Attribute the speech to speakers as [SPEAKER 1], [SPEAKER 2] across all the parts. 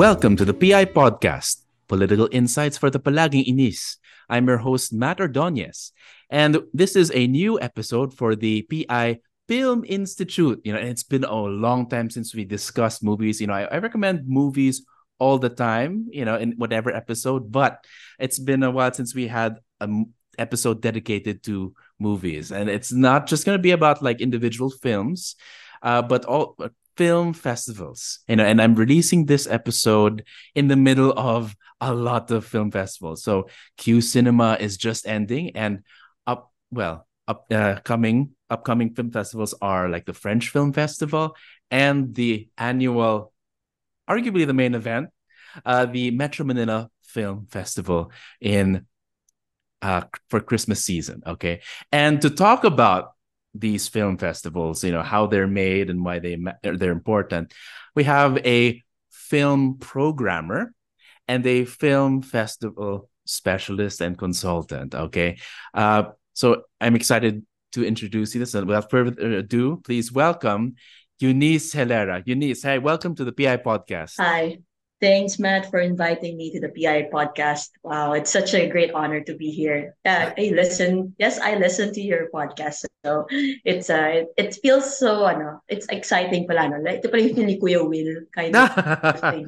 [SPEAKER 1] Welcome to the PI Podcast, Political Insights for the Palaging Inis. I'm your host, Matt Ordonez, and this is a new episode for the PI Film Institute. And it's been a long time since we discussed movies. I recommend movies all the time, in whatever episode, but it's been a while since we had an episode dedicated to movies. And it's not just going to be about like individual films, but all film festivals. And I'm releasing this episode in the middle of a lot of film festivals. So Q Cinema is just ending, and upcoming film festivals are like the French Film Festival and the annual, arguably the main event, the Metro Manila Film Festival in for Christmas season. Okay, and to talk about these film festivals, how they're made and why they're important, we have a film programmer and a film festival specialist and consultant. Okay, so I'm excited to introduce you this, and without further ado, please welcome Eunice Helera. Eunice, hey, welcome to the PI podcast.
[SPEAKER 2] Hi. Thanks, Matt, for inviting me to the PI podcast. Wow, it's such a great honor to be here. I listen to your podcast. So it feels so it's exciting pala, no? Like ito pala yung ni Kuya Will kind of thing.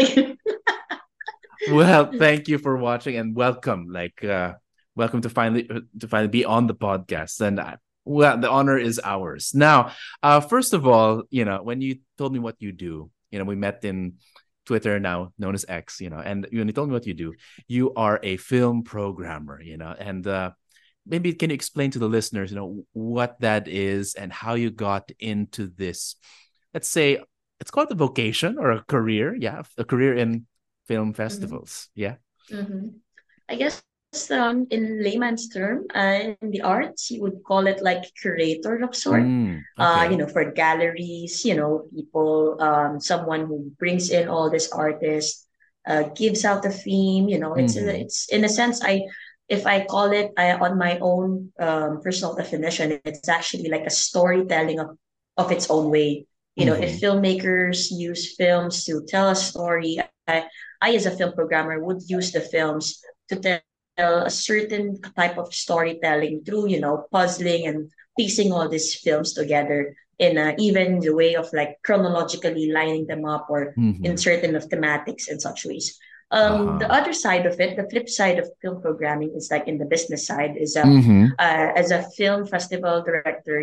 [SPEAKER 1] Well, thank you for watching and welcome. Welcome to finally be on the podcast. And well, the honor is ours. Now, first of all, when you told me what you do, we met in Twitter, now known as X, and when you told me what you do, you are a film programmer, and maybe can you explain to the listeners, what that is and how you got into this, let's say, it's called a vocation or a career. Yeah, a career in film
[SPEAKER 2] Mhm,
[SPEAKER 1] festivals. Yeah.
[SPEAKER 2] mhm. I guess in layman's term, in the arts, you would call it like curator of sort.
[SPEAKER 1] Okay.
[SPEAKER 2] For galleries, people, someone who brings in all these artists, gives out the theme.
[SPEAKER 1] Mm-hmm.
[SPEAKER 2] It's in a sense, if I call it on my own personal definition, it's actually like a storytelling of its own way. If
[SPEAKER 1] Mm-hmm.
[SPEAKER 2] filmmakers use films to tell a story, I as a film programmer would use the films to tell a certain type of storytelling through, puzzling and piecing all these films together in even the way of like chronologically lining them up or in
[SPEAKER 1] Mm-hmm.
[SPEAKER 2] certain of thematics and such ways. The
[SPEAKER 1] Uh-huh.
[SPEAKER 2] other side of it, the flip side of film programming is like in the business side is
[SPEAKER 1] Mm-hmm.
[SPEAKER 2] as a film festival director,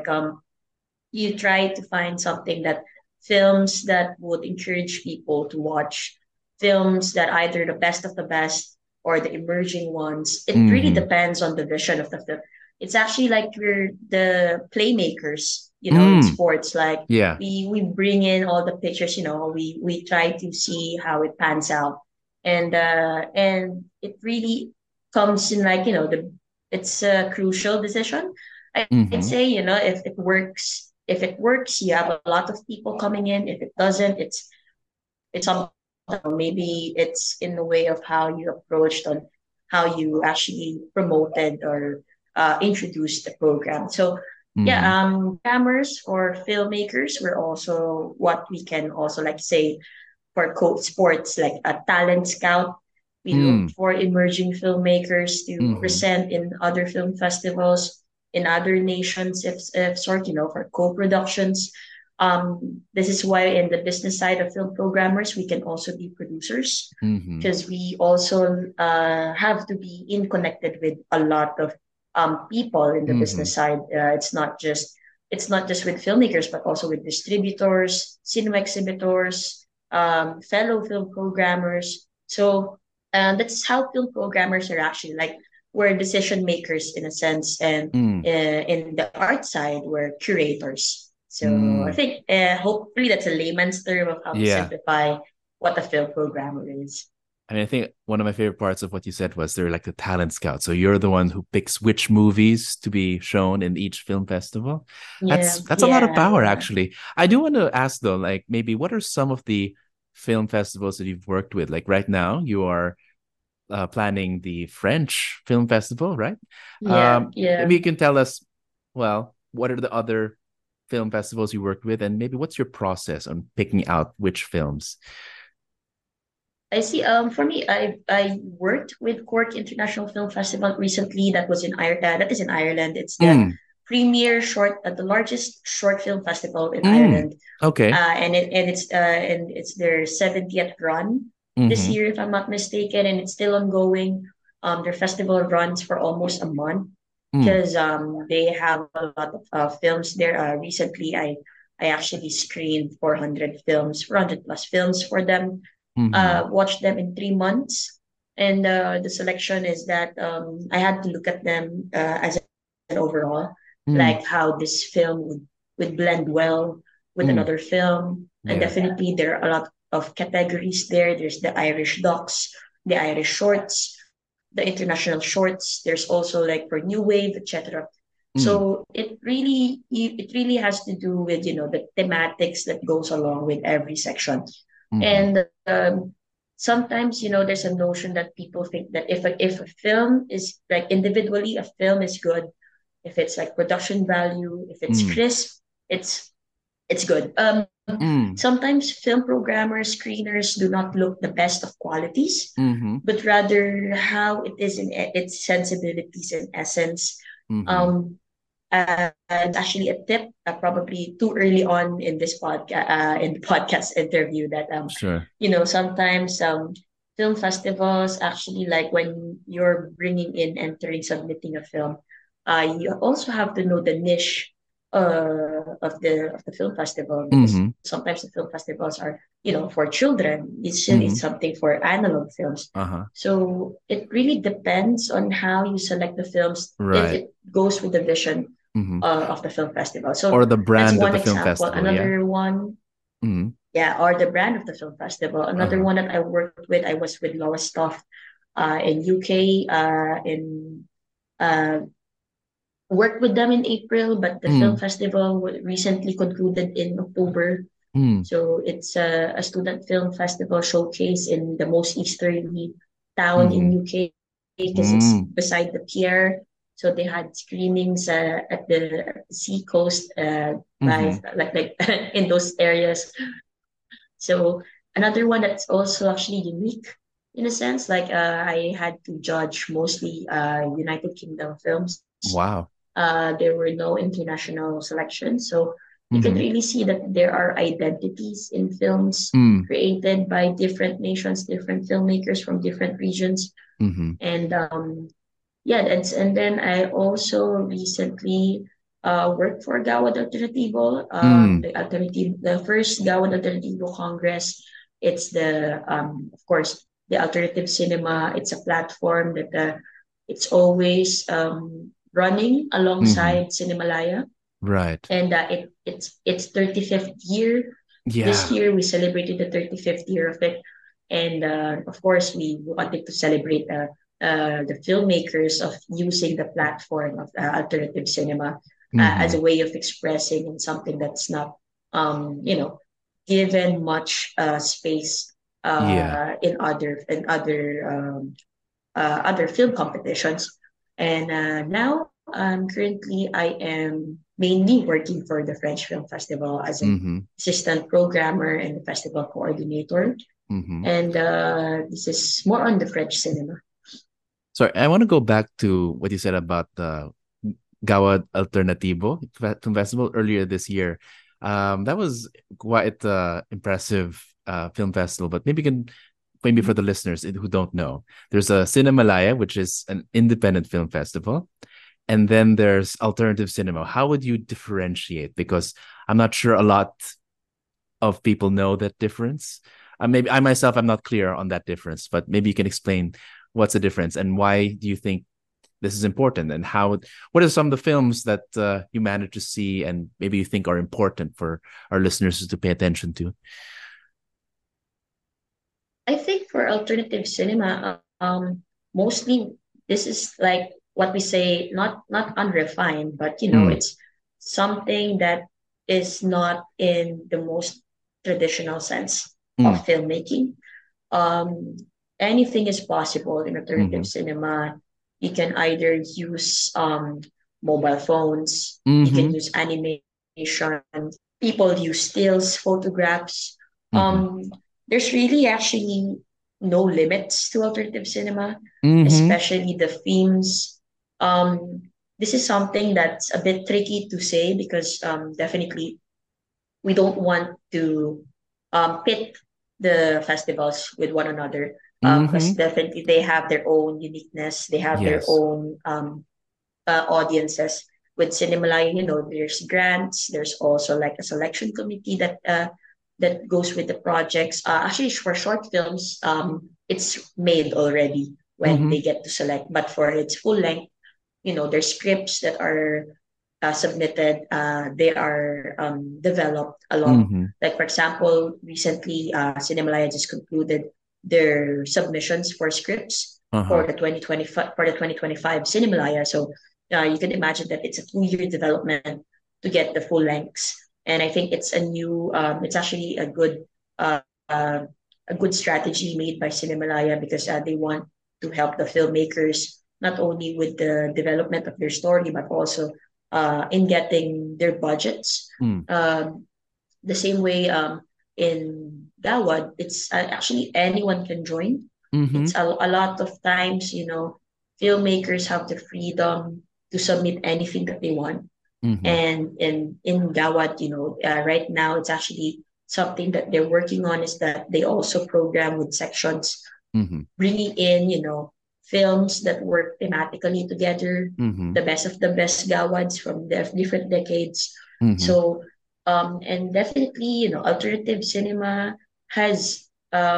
[SPEAKER 2] you try to find something that films that would encourage people to watch films that either the best of the best or the emerging ones. It really
[SPEAKER 1] Mm-hmm.
[SPEAKER 2] depends on the vision of the film. It's actually like we're the playmakers, in
[SPEAKER 1] Mm.
[SPEAKER 2] sports. Like
[SPEAKER 1] Yeah.
[SPEAKER 2] we bring in all the pictures, we try to see how it pans out. And it really comes in like, it's a crucial decision. I'd
[SPEAKER 1] Mm-hmm.
[SPEAKER 2] say, if it works, you have a lot of people coming in. If it doesn't, it's some maybe it's in the way of how you approached on how you actually promoted or introduced the program. So yeah,
[SPEAKER 1] Mm-hmm.
[SPEAKER 2] programmers or filmmakers were also what we can also like say for quote sports like a talent scout. We look
[SPEAKER 1] Mm.
[SPEAKER 2] for emerging filmmakers to
[SPEAKER 1] Mm-hmm.
[SPEAKER 2] present in other film festivals in other nations, if sort, for co-productions. This is why in the business side of film programmers, we can also be producers
[SPEAKER 1] Mm-hmm.
[SPEAKER 2] because we also have to be in connected with a lot of people in the
[SPEAKER 1] Mm-hmm.
[SPEAKER 2] business side. It's not just with filmmakers, but also with distributors, cinema exhibitors, fellow film programmers. So that's how film programmers are actually like we're decision makers in a sense, and
[SPEAKER 1] Mm.
[SPEAKER 2] in the art side, we're curators. So I
[SPEAKER 1] Mm.
[SPEAKER 2] think hopefully that's a layman's term of how to
[SPEAKER 1] Yeah.
[SPEAKER 2] simplify what a film programmer is.
[SPEAKER 1] I mean, I think one of my favorite parts of what you said was they're like the talent scout. So you're the one who picks which movies to be shown in each film festival.
[SPEAKER 2] Yeah,
[SPEAKER 1] That's a lot of
[SPEAKER 2] yeah,
[SPEAKER 1] power,
[SPEAKER 2] yeah.
[SPEAKER 1] actually. I do want to ask though, like maybe what are some of the film festivals that you've worked with? Like right now, you are planning the French Film Festival, right?
[SPEAKER 2] Yeah,
[SPEAKER 1] Maybe
[SPEAKER 2] yeah.
[SPEAKER 1] you can tell us, well, what are the other film festivals you worked with, and maybe what's your process on picking out which films?
[SPEAKER 2] I see. For me, I worked with Cork International Film Festival recently. That was in Ireland. That is in Ireland. It's the
[SPEAKER 1] Mm,
[SPEAKER 2] the largest short film festival in
[SPEAKER 1] mm,
[SPEAKER 2] Ireland.
[SPEAKER 1] okay.
[SPEAKER 2] And it's their 70th run this
[SPEAKER 1] Mm-hmm.
[SPEAKER 2] year, if I'm not mistaken, and it's still ongoing. Their festival runs for almost a month
[SPEAKER 1] Mm,
[SPEAKER 2] because they have a lot of films there. Recently, I actually screened 400 plus films for them.
[SPEAKER 1] mm-hmm.
[SPEAKER 2] Watched them in 3 months, and the selection is that I had to look at them as an overall,
[SPEAKER 1] Mm,
[SPEAKER 2] like how this film would blend well with
[SPEAKER 1] mm,
[SPEAKER 2] another film. And
[SPEAKER 1] yeah.
[SPEAKER 2] definitely there are a lot of categories there. There's the Irish docs, the Irish shorts, the international shorts. There's also like for new wave, etc.
[SPEAKER 1] Mm,
[SPEAKER 2] So it really has to do with the thematics that goes along with every section.
[SPEAKER 1] mm-hmm.
[SPEAKER 2] And sometimes there's a notion that people think that if a film is like individually a film is good, if it's like production value, if it's
[SPEAKER 1] Mm,
[SPEAKER 2] crisp, it's good.
[SPEAKER 1] mm,
[SPEAKER 2] Sometimes film programmers, screeners do not look the best of qualities,
[SPEAKER 1] mm-hmm.
[SPEAKER 2] but rather how it is in its sensibilities and essence.
[SPEAKER 1] Mm-hmm.
[SPEAKER 2] Um, and actually, a tip, probably too early on in this podcast, in the podcast interview, that
[SPEAKER 1] Sure.
[SPEAKER 2] sometimes film festivals actually, like when you're bringing in entering submitting a film, you also have to know the niche of the film festival, because
[SPEAKER 1] Mm-hmm.
[SPEAKER 2] sometimes the film festivals are for children. Usually,
[SPEAKER 1] Mm-hmm.
[SPEAKER 2] it's something for analog films.
[SPEAKER 1] Uh-huh.
[SPEAKER 2] So it really depends on how you select the films.
[SPEAKER 1] Right.
[SPEAKER 2] It goes with the vision
[SPEAKER 1] Mm-hmm.
[SPEAKER 2] of the film festival.
[SPEAKER 1] Or
[SPEAKER 2] So
[SPEAKER 1] the
[SPEAKER 2] that's
[SPEAKER 1] brand of
[SPEAKER 2] one
[SPEAKER 1] the film
[SPEAKER 2] example.
[SPEAKER 1] festival, yeah?
[SPEAKER 2] Another one,
[SPEAKER 1] Mm-hmm.
[SPEAKER 2] yeah, or the brand of the film festival. Another
[SPEAKER 1] Uh-huh.
[SPEAKER 2] one that I worked with, I was with Lowestoft in UK, uh, worked with them in April, but the film
[SPEAKER 1] Mm,
[SPEAKER 2] festival recently concluded in October.
[SPEAKER 1] mm,
[SPEAKER 2] So it's a student film festival showcase in the most easterly town in
[SPEAKER 1] mm-hmm.
[SPEAKER 2] UK because it's
[SPEAKER 1] Mm,
[SPEAKER 2] beside the pier. So they had screenings at the sea coast, by
[SPEAKER 1] mm-hmm.
[SPEAKER 2] like in those areas. So another one that's also actually unique in a sense, like I had to judge mostly United Kingdom films.
[SPEAKER 1] Wow.
[SPEAKER 2] There were no international selections, so you can
[SPEAKER 1] Mm-hmm.
[SPEAKER 2] really see that there are identities in films
[SPEAKER 1] Mm,
[SPEAKER 2] created by different nations, different filmmakers from different regions,
[SPEAKER 1] mm-hmm.
[SPEAKER 2] and yeah, and then I also recently worked for Gawad Alternativo,
[SPEAKER 1] Mm,
[SPEAKER 2] the first Gawad Alternativo Congress. It's of course, the alternative cinema. It's a platform that it's always running
[SPEAKER 1] mm-hmm.
[SPEAKER 2] alongside Cinemalaya,
[SPEAKER 1] Right.
[SPEAKER 2] and it's 35th year. This
[SPEAKER 1] Yeah.
[SPEAKER 2] year we celebrated the 35th year of it, and of course we wanted to celebrate the filmmakers of using the platform of alternative cinema as
[SPEAKER 1] Mm-hmm.
[SPEAKER 2] a way of expressing in something that's not given much space
[SPEAKER 1] Yeah.
[SPEAKER 2] other film competitions. And now, currently, I am mainly working for the French Film Festival as an
[SPEAKER 1] Mm-hmm.
[SPEAKER 2] assistant programmer and festival coordinator.
[SPEAKER 1] Mm-hmm.
[SPEAKER 2] And this is more on the French cinema.
[SPEAKER 1] Sorry, I want to go back to what you said about the Gawa Alternativo Film Festival earlier this year. That was quite impressive film festival, but maybe for the listeners who don't know, there's a Cinemalaya, which is an independent film festival, and then there's alternative cinema. How would you differentiate? Because I'm not sure a lot of people know that difference. Maybe I myself, I'm not clear on that difference, but maybe you can explain what's the difference and why do you think this is important, and what are some of the films that you managed to see and maybe you think are important for our listeners to pay attention to.
[SPEAKER 2] I think for alternative cinema, mostly this is like what we say, not unrefined, but
[SPEAKER 1] Mm,
[SPEAKER 2] it's something that is not in the most traditional sense
[SPEAKER 1] mm,
[SPEAKER 2] of filmmaking. Um, Anything is possible in alternative
[SPEAKER 1] mm-hmm,
[SPEAKER 2] cinema. You can either use mobile phones, you can
[SPEAKER 1] mm-hmm,
[SPEAKER 2] use animation, people use stills, photographs.
[SPEAKER 1] mm-hmm,
[SPEAKER 2] Um, there's really actually no limits to alternative cinema,
[SPEAKER 1] Mm-hmm.
[SPEAKER 2] especially the themes. Um, this is something that's a bit tricky to say because definitely we don't want to pit the festivals with one another because
[SPEAKER 1] Mm-hmm.
[SPEAKER 2] definitely they have their own uniqueness, they have their
[SPEAKER 1] Yes.
[SPEAKER 2] own audiences. With Cinemalaya, there's grants, there's also like a selection committee that goes with the projects. Actually, for short films, it's made already when
[SPEAKER 1] Mm-hmm.
[SPEAKER 2] they get to select, but for its full length, there's scripts that are submitted. They are developed along.
[SPEAKER 1] Mm-hmm.
[SPEAKER 2] Like for example, recently, Cinemalaya just concluded their submissions for scripts for
[SPEAKER 1] Uh-huh.
[SPEAKER 2] the 2025 Cinemalaya. So you can imagine that it's a 2-year development to get the full lengths. And I think it's actually uh, uh, a good strategy made by Cinemalaya because they want to help the filmmakers not only with the development of their story, but also in getting their budgets.
[SPEAKER 1] Mm.
[SPEAKER 2] Um, the same way in Gawad, it's actually anyone can join.
[SPEAKER 1] Mm-hmm.
[SPEAKER 2] It's a lot of times, filmmakers have the freedom to submit anything that they want.
[SPEAKER 1] Mm-hmm.
[SPEAKER 2] And in Gawad, right now it's actually something that they're working on is that they also program with sections
[SPEAKER 1] Mm-hmm.
[SPEAKER 2] bringing in, films that work thematically together,
[SPEAKER 1] Mm-hmm.
[SPEAKER 2] the best of the best gawads from the different decades.
[SPEAKER 1] Mm-hmm.
[SPEAKER 2] So, and definitely, alternative cinema has,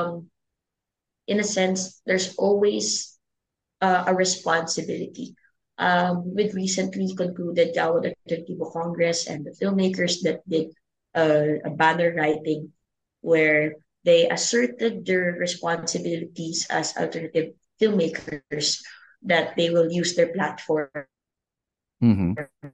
[SPEAKER 2] in a sense, there's always a responsibility. With recently concluded Gawad Alternativo Congress and the filmmakers that did a banner writing where they asserted their responsibilities as alternative filmmakers that they will use their platform
[SPEAKER 1] Mm-hmm.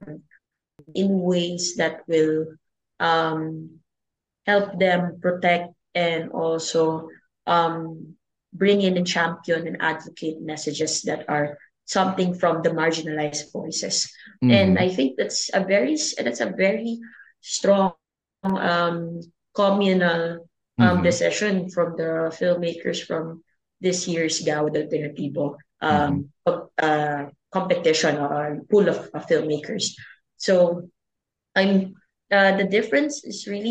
[SPEAKER 2] in ways that will um, help them protect and also um, bring in and champion and advocate messages that are something from the marginalized voices. And
[SPEAKER 1] Mm-hmm.
[SPEAKER 2] I think that's a very strong um, communal
[SPEAKER 1] Mm-hmm.
[SPEAKER 2] decision from the filmmakers from this year's Gawad Alternativo
[SPEAKER 1] Mm-hmm.
[SPEAKER 2] competition or pool of filmmakers. So I'm the difference is really,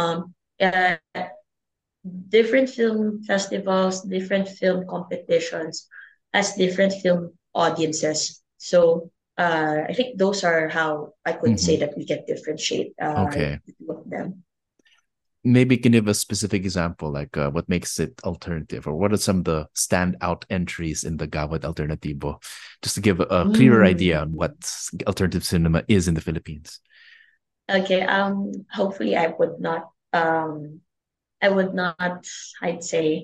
[SPEAKER 2] different film festivals, different film competitions as different film audiences. So I think those are how I could say
[SPEAKER 1] Mm-hmm.
[SPEAKER 2] that we can differentiate
[SPEAKER 1] Okay.
[SPEAKER 2] the two of them.
[SPEAKER 1] Maybe can you give a specific example, like what makes it alternative, or what are some of the standout entries in the Gawad Alternativo, just to give a clearer idea
[SPEAKER 2] Mm.
[SPEAKER 1] on what alternative cinema is in the Philippines.
[SPEAKER 2] Okay. Hopefully, I would not. I'd say.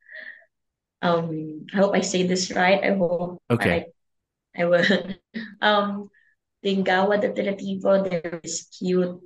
[SPEAKER 2] I hope I say this right. I hope
[SPEAKER 1] Okay.
[SPEAKER 2] I will. um, Lingawa Alternativo, there is cute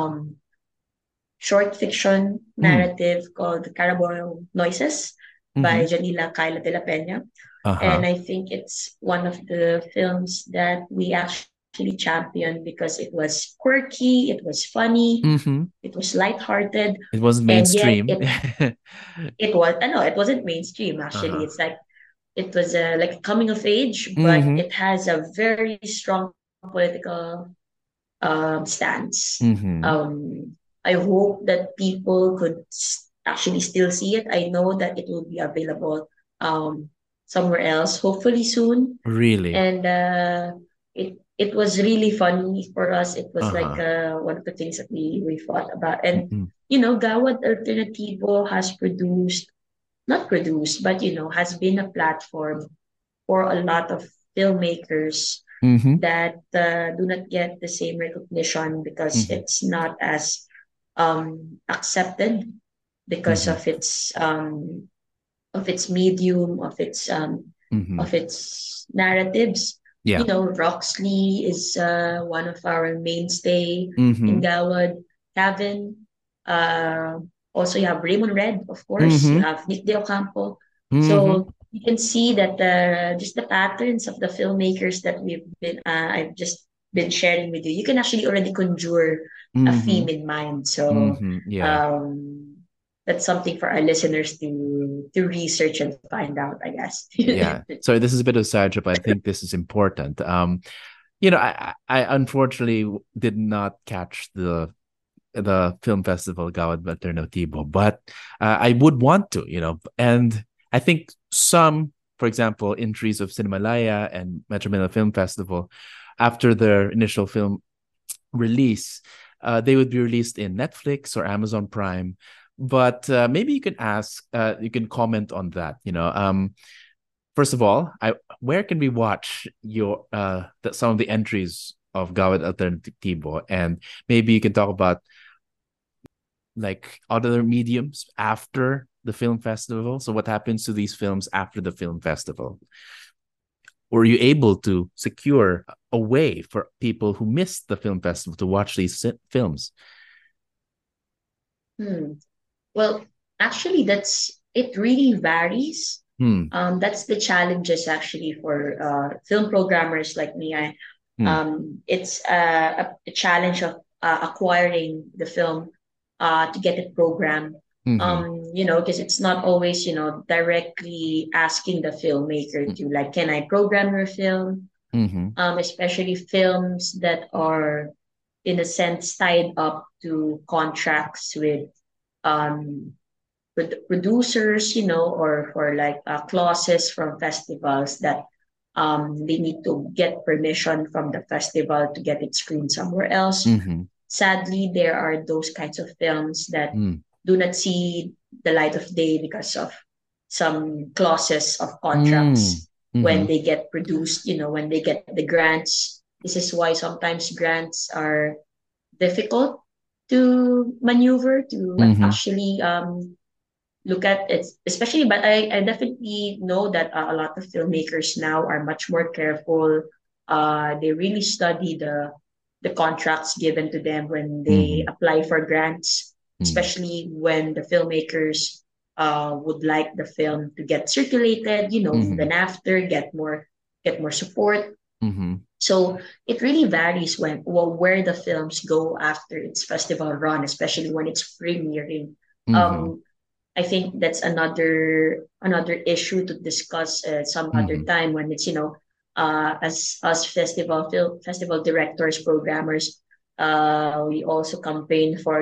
[SPEAKER 2] short fiction
[SPEAKER 1] Mm.
[SPEAKER 2] narrative called Carabao Noises by
[SPEAKER 1] Mm-hmm.
[SPEAKER 2] Janila Kyla de la Peña. And
[SPEAKER 1] Uh-huh.
[SPEAKER 2] I think it's one of the films that we actually championed because it was quirky, it was funny,
[SPEAKER 1] Mm-hmm.
[SPEAKER 2] it was lighthearted,
[SPEAKER 1] It wasn't
[SPEAKER 2] and yet
[SPEAKER 1] mainstream.
[SPEAKER 2] it was no, it wasn't mainstream actually.
[SPEAKER 1] Uh-huh.
[SPEAKER 2] It's like it was like a coming of age, but
[SPEAKER 1] Mm-hmm.
[SPEAKER 2] it has a very strong political stance.
[SPEAKER 1] Mm-hmm.
[SPEAKER 2] I hope that people could actually still see it. I know that it will be available somewhere else, hopefully soon.
[SPEAKER 1] Really?
[SPEAKER 2] And it was really funny for us. It was like
[SPEAKER 1] Uh-huh.
[SPEAKER 2] one of the things that we thought about. And
[SPEAKER 1] Mm-hmm.
[SPEAKER 2] Gawad Alternativo has produced, not produced, but has been a platform for a lot of filmmakers
[SPEAKER 1] Mm-hmm.
[SPEAKER 2] that do not get the same recognition because
[SPEAKER 1] Mm-hmm.
[SPEAKER 2] it's not as accepted because
[SPEAKER 1] Mm-hmm.
[SPEAKER 2] of its medium,
[SPEAKER 1] Mm-hmm.
[SPEAKER 2] of its narratives.
[SPEAKER 1] Yeah.
[SPEAKER 2] Roxley is one of our mainstay in
[SPEAKER 1] Mm-hmm.
[SPEAKER 2] Gawad. Kevin, uh, also you have Raymond Red, of course. You
[SPEAKER 1] Mm-hmm.
[SPEAKER 2] have Nick De Ocampo.
[SPEAKER 1] Mm-hmm.
[SPEAKER 2] So you can see that just the patterns of the filmmakers that I've just been sharing with you. You can actually already conjure a
[SPEAKER 1] Mm-hmm.
[SPEAKER 2] theme in mind. So
[SPEAKER 1] Mm-hmm. Yeah.
[SPEAKER 2] um, that's something for our listeners to research and find out, I guess.
[SPEAKER 1] Yeah. Sorry, this is a bit of side but I think this is important. I unfortunately did not catch the film festival Gawad Alternativo, but I would want to, and I think some, for example, entries of Cinemalaya and Metro Manila Film Festival, after their initial film release, they would be released in Netflix or Amazon Prime. But maybe you can comment on that. First of all, where can we watch some of the entries of Gawad Alternativo, and maybe you can talk about like other mediums after the film festival. So what happens to these films after the film festival? Were you able to secure a way for people who missed the film festival to watch these films?
[SPEAKER 2] Hmm. Well, actually, it really varies.
[SPEAKER 1] Hmm.
[SPEAKER 2] That's the challenges actually for film programmers like me.
[SPEAKER 1] Hmm.
[SPEAKER 2] It's a challenge of acquiring the film to get it programmed.
[SPEAKER 1] Mm-hmm.
[SPEAKER 2] Because it's not always, directly asking the filmmaker to like, can I program your film?
[SPEAKER 1] Mm-hmm.
[SPEAKER 2] Especially films that are in a sense tied up to contracts with um producers, or for like clauses from festivals that they need to get permission from the festival to get it screened somewhere else.
[SPEAKER 1] Mm-hmm.
[SPEAKER 2] Sadly, there are those kinds of films that
[SPEAKER 1] Mm.
[SPEAKER 2] do not see the light of day because of some clauses of
[SPEAKER 1] Mm.
[SPEAKER 2] contracts when
[SPEAKER 1] Mm-hmm.
[SPEAKER 2] they get produced, when they get the grants. This is why sometimes grants are difficult to maneuver, to
[SPEAKER 1] Mm-hmm.
[SPEAKER 2] actually look at it, especially. But I definitely know that a lot of filmmakers now are much more careful. They really study the contracts given to them when they
[SPEAKER 1] Mm-hmm.
[SPEAKER 2] apply for grants, especially when the filmmakers would like the film to get circulated,
[SPEAKER 1] Mm-hmm.
[SPEAKER 2] even after get more support.
[SPEAKER 1] Mm-hmm.
[SPEAKER 2] So it really varies where the films go after its festival run, especially when it's premiering.
[SPEAKER 1] Mm-hmm.
[SPEAKER 2] Um, I think that's another issue to discuss some other
[SPEAKER 1] Mm-hmm.
[SPEAKER 2] time when it's as us festival directors, programmers, we also campaign for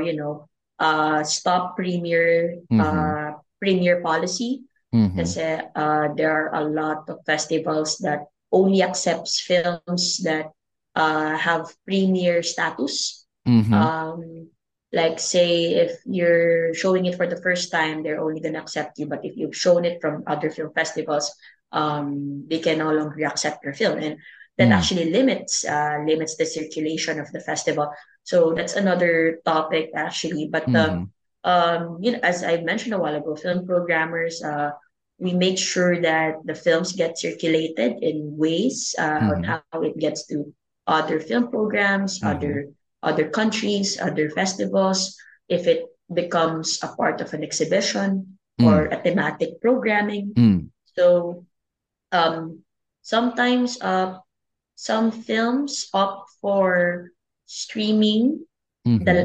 [SPEAKER 2] stop
[SPEAKER 1] Mm-hmm.
[SPEAKER 2] premier policy.
[SPEAKER 1] Mm-hmm.
[SPEAKER 2] Because there are a lot of festivals that only accepts films that have premier status.
[SPEAKER 1] Mm-hmm.
[SPEAKER 2] Um, like say if you're showing it for the first time, they're only gonna accept you. But if you've shown it from other film festivals, they can no longer accept your film, and that
[SPEAKER 1] Mm-hmm.
[SPEAKER 2] actually limits the circulation of the festival. So that's another topic actually. But
[SPEAKER 1] Mm-hmm.
[SPEAKER 2] as I mentioned a while ago, film programmers, we make sure that the films get circulated in ways on
[SPEAKER 1] Mm-hmm.
[SPEAKER 2] how it gets to other film programs,
[SPEAKER 1] Mm-hmm.
[SPEAKER 2] other countries, other festivals. If it becomes a part of an exhibition or
[SPEAKER 1] Mm.
[SPEAKER 2] a thematic programming.
[SPEAKER 1] Mm.
[SPEAKER 2] So um, sometimes some films opt for streaming
[SPEAKER 1] Mm-hmm.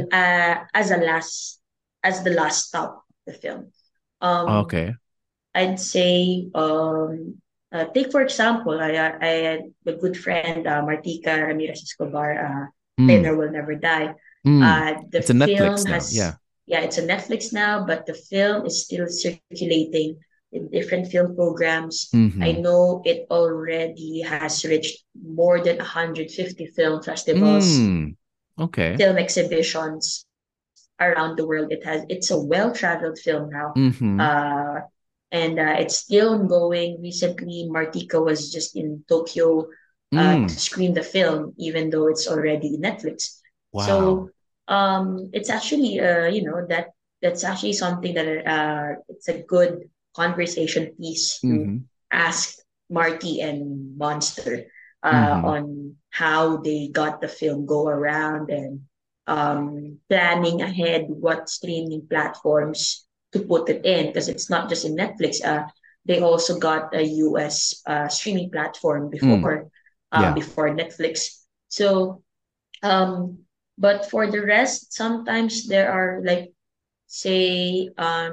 [SPEAKER 2] as the last stop of the film. Um,
[SPEAKER 1] Okay.
[SPEAKER 2] I'd say take for example, I had a good friend, Martika Ramirez Escobar,
[SPEAKER 1] Mm.
[SPEAKER 2] Dinner Will Never Die.
[SPEAKER 1] Mm.
[SPEAKER 2] The
[SPEAKER 1] It's a
[SPEAKER 2] film
[SPEAKER 1] Netflix now.
[SPEAKER 2] has,
[SPEAKER 1] Yeah.
[SPEAKER 2] yeah, it's on Netflix now, but the film is still circulating in different film programs. I
[SPEAKER 1] Mm-hmm.
[SPEAKER 2] know it already has reached more than 150 film festivals,
[SPEAKER 1] Mm. Okay.
[SPEAKER 2] film exhibitions around the world. It's a well-traveled film now.
[SPEAKER 1] Mm-hmm.
[SPEAKER 2] Uh, and it's still ongoing. Recently, Martika was just in Tokyo to
[SPEAKER 1] Mm.
[SPEAKER 2] screen the film, even though it's already Netflix.
[SPEAKER 1] Wow.
[SPEAKER 2] So it's actually that's actually something that it's a good conversation piece to
[SPEAKER 1] Mm-hmm.
[SPEAKER 2] ask Marty and Monster
[SPEAKER 1] Mm-hmm.
[SPEAKER 2] on how they got the film go around, and planning ahead what streaming platforms to put it in, because it's not just in Netflix. They also got a US streaming platform
[SPEAKER 1] Mm. Yeah.
[SPEAKER 2] before Netflix. So, um, but for the rest, sometimes there are like say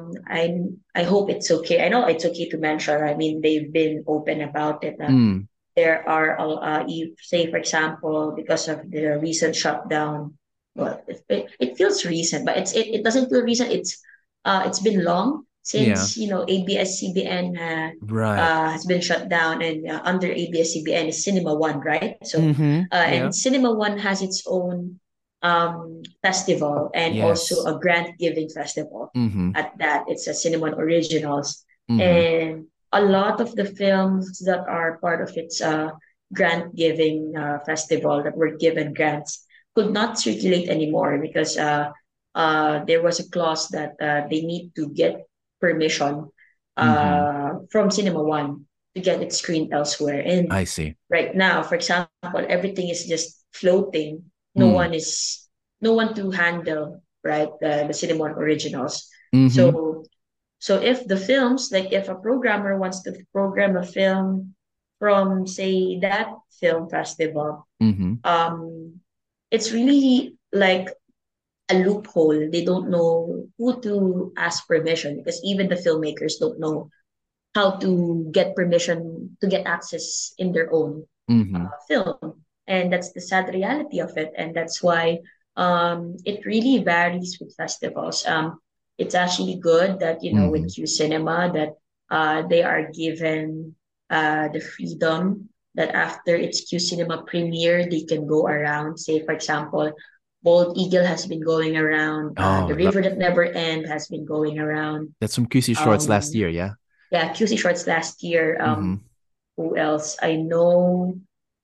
[SPEAKER 2] I hope it's okay. I know it's okay to mention. I mean, they've been open about it.
[SPEAKER 1] Mm.
[SPEAKER 2] There are say for example, because of the recent shutdown. Well, it feels recent, but it doesn't feel recent. It's been long
[SPEAKER 1] Yeah.
[SPEAKER 2] since ABS-CBN
[SPEAKER 1] Right.
[SPEAKER 2] has been shut down, and under ABS-CBN is Cinema One, right? So
[SPEAKER 1] Mm-hmm. Yeah.
[SPEAKER 2] and Cinema One has its own festival and also
[SPEAKER 1] Yes.
[SPEAKER 2] a grant giving festival.
[SPEAKER 1] Mm-hmm.
[SPEAKER 2] At that, it's a Cinema One Originals,
[SPEAKER 1] Mm-hmm.
[SPEAKER 2] and a lot of the films that are part of its grant giving festival that were given grants could not circulate anymore because there was a clause that they need to get permission
[SPEAKER 1] Mm-hmm.
[SPEAKER 2] from Cinema One to get it screened elsewhere. And
[SPEAKER 1] I see.
[SPEAKER 2] right now, for example, everything is just floating. No
[SPEAKER 1] Mm.
[SPEAKER 2] one is no one to handle, right, the Cinema One Originals.
[SPEAKER 1] Mm-hmm.
[SPEAKER 2] So so if the films, like if a programmer wants to program a film from, say, that film festival,
[SPEAKER 1] Mm-hmm.
[SPEAKER 2] um, it's really like a loophole. They don't know who to ask permission because even the filmmakers don't know how to get permission to get access in their own
[SPEAKER 1] Mm-hmm.
[SPEAKER 2] film. And that's the sad reality of it. And that's why it really varies with festivals. It's actually good that,
[SPEAKER 1] Mm-hmm.
[SPEAKER 2] with Q Cinema, that they are given the freedom that after its Q Cinema premiere, they can go around. Say, for example, Bold Eagle has been going around, The
[SPEAKER 1] Oh,
[SPEAKER 2] River That Never End has been going around.
[SPEAKER 1] that's from QC Shorts last
[SPEAKER 2] Um,
[SPEAKER 1] year, yeah?
[SPEAKER 2] yeah, QC Shorts last year.
[SPEAKER 1] Mm-hmm.
[SPEAKER 2] Who else? I know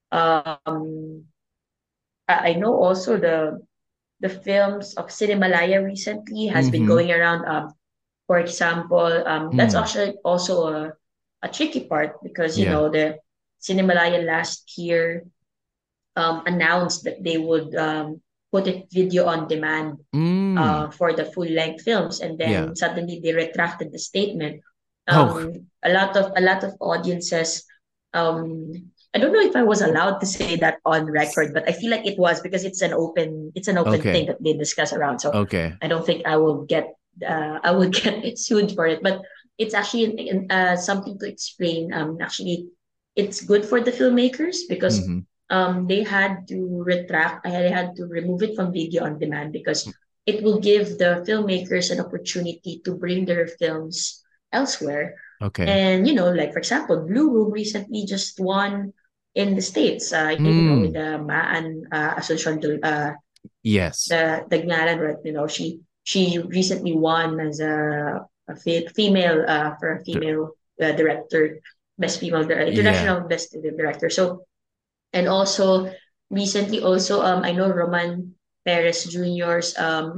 [SPEAKER 2] um, I know also the films of Cinemalaya recently has been
[SPEAKER 1] Mm-hmm.
[SPEAKER 2] going around. For example, that's
[SPEAKER 1] Mm.
[SPEAKER 2] actually also a tricky part because
[SPEAKER 1] Yeah.
[SPEAKER 2] the Cinemalaya last year announced that they would put it video on demand
[SPEAKER 1] Mm.
[SPEAKER 2] for the full length films, and
[SPEAKER 1] Yeah.
[SPEAKER 2] then suddenly they retracted the statement.
[SPEAKER 1] Oh,
[SPEAKER 2] A lot of audiences. I don't know if I was allowed to say that on record, but I feel like it was because it's an open thing
[SPEAKER 1] okay.
[SPEAKER 2] that they discuss around. So
[SPEAKER 1] Okay.
[SPEAKER 2] I don't think I will get sued for it, but it's actually something to explain. Actually, it's good for the filmmakers because
[SPEAKER 1] Mm-hmm.
[SPEAKER 2] they had to retract. They had to remove it from video on demand because it will give the filmmakers an opportunity to bring their films elsewhere.
[SPEAKER 1] Okay.
[SPEAKER 2] And like for example, Blue Room recently just won in the States. I think with
[SPEAKER 1] Mm.
[SPEAKER 2] the Maan Asuncion,
[SPEAKER 1] Yes.
[SPEAKER 2] the Dagnaran, right? She recently won as a female for a
[SPEAKER 1] D-
[SPEAKER 2] female director, best female
[SPEAKER 1] Yeah.
[SPEAKER 2] international best director. So, and also recently also I know Roman Perez Jr.'s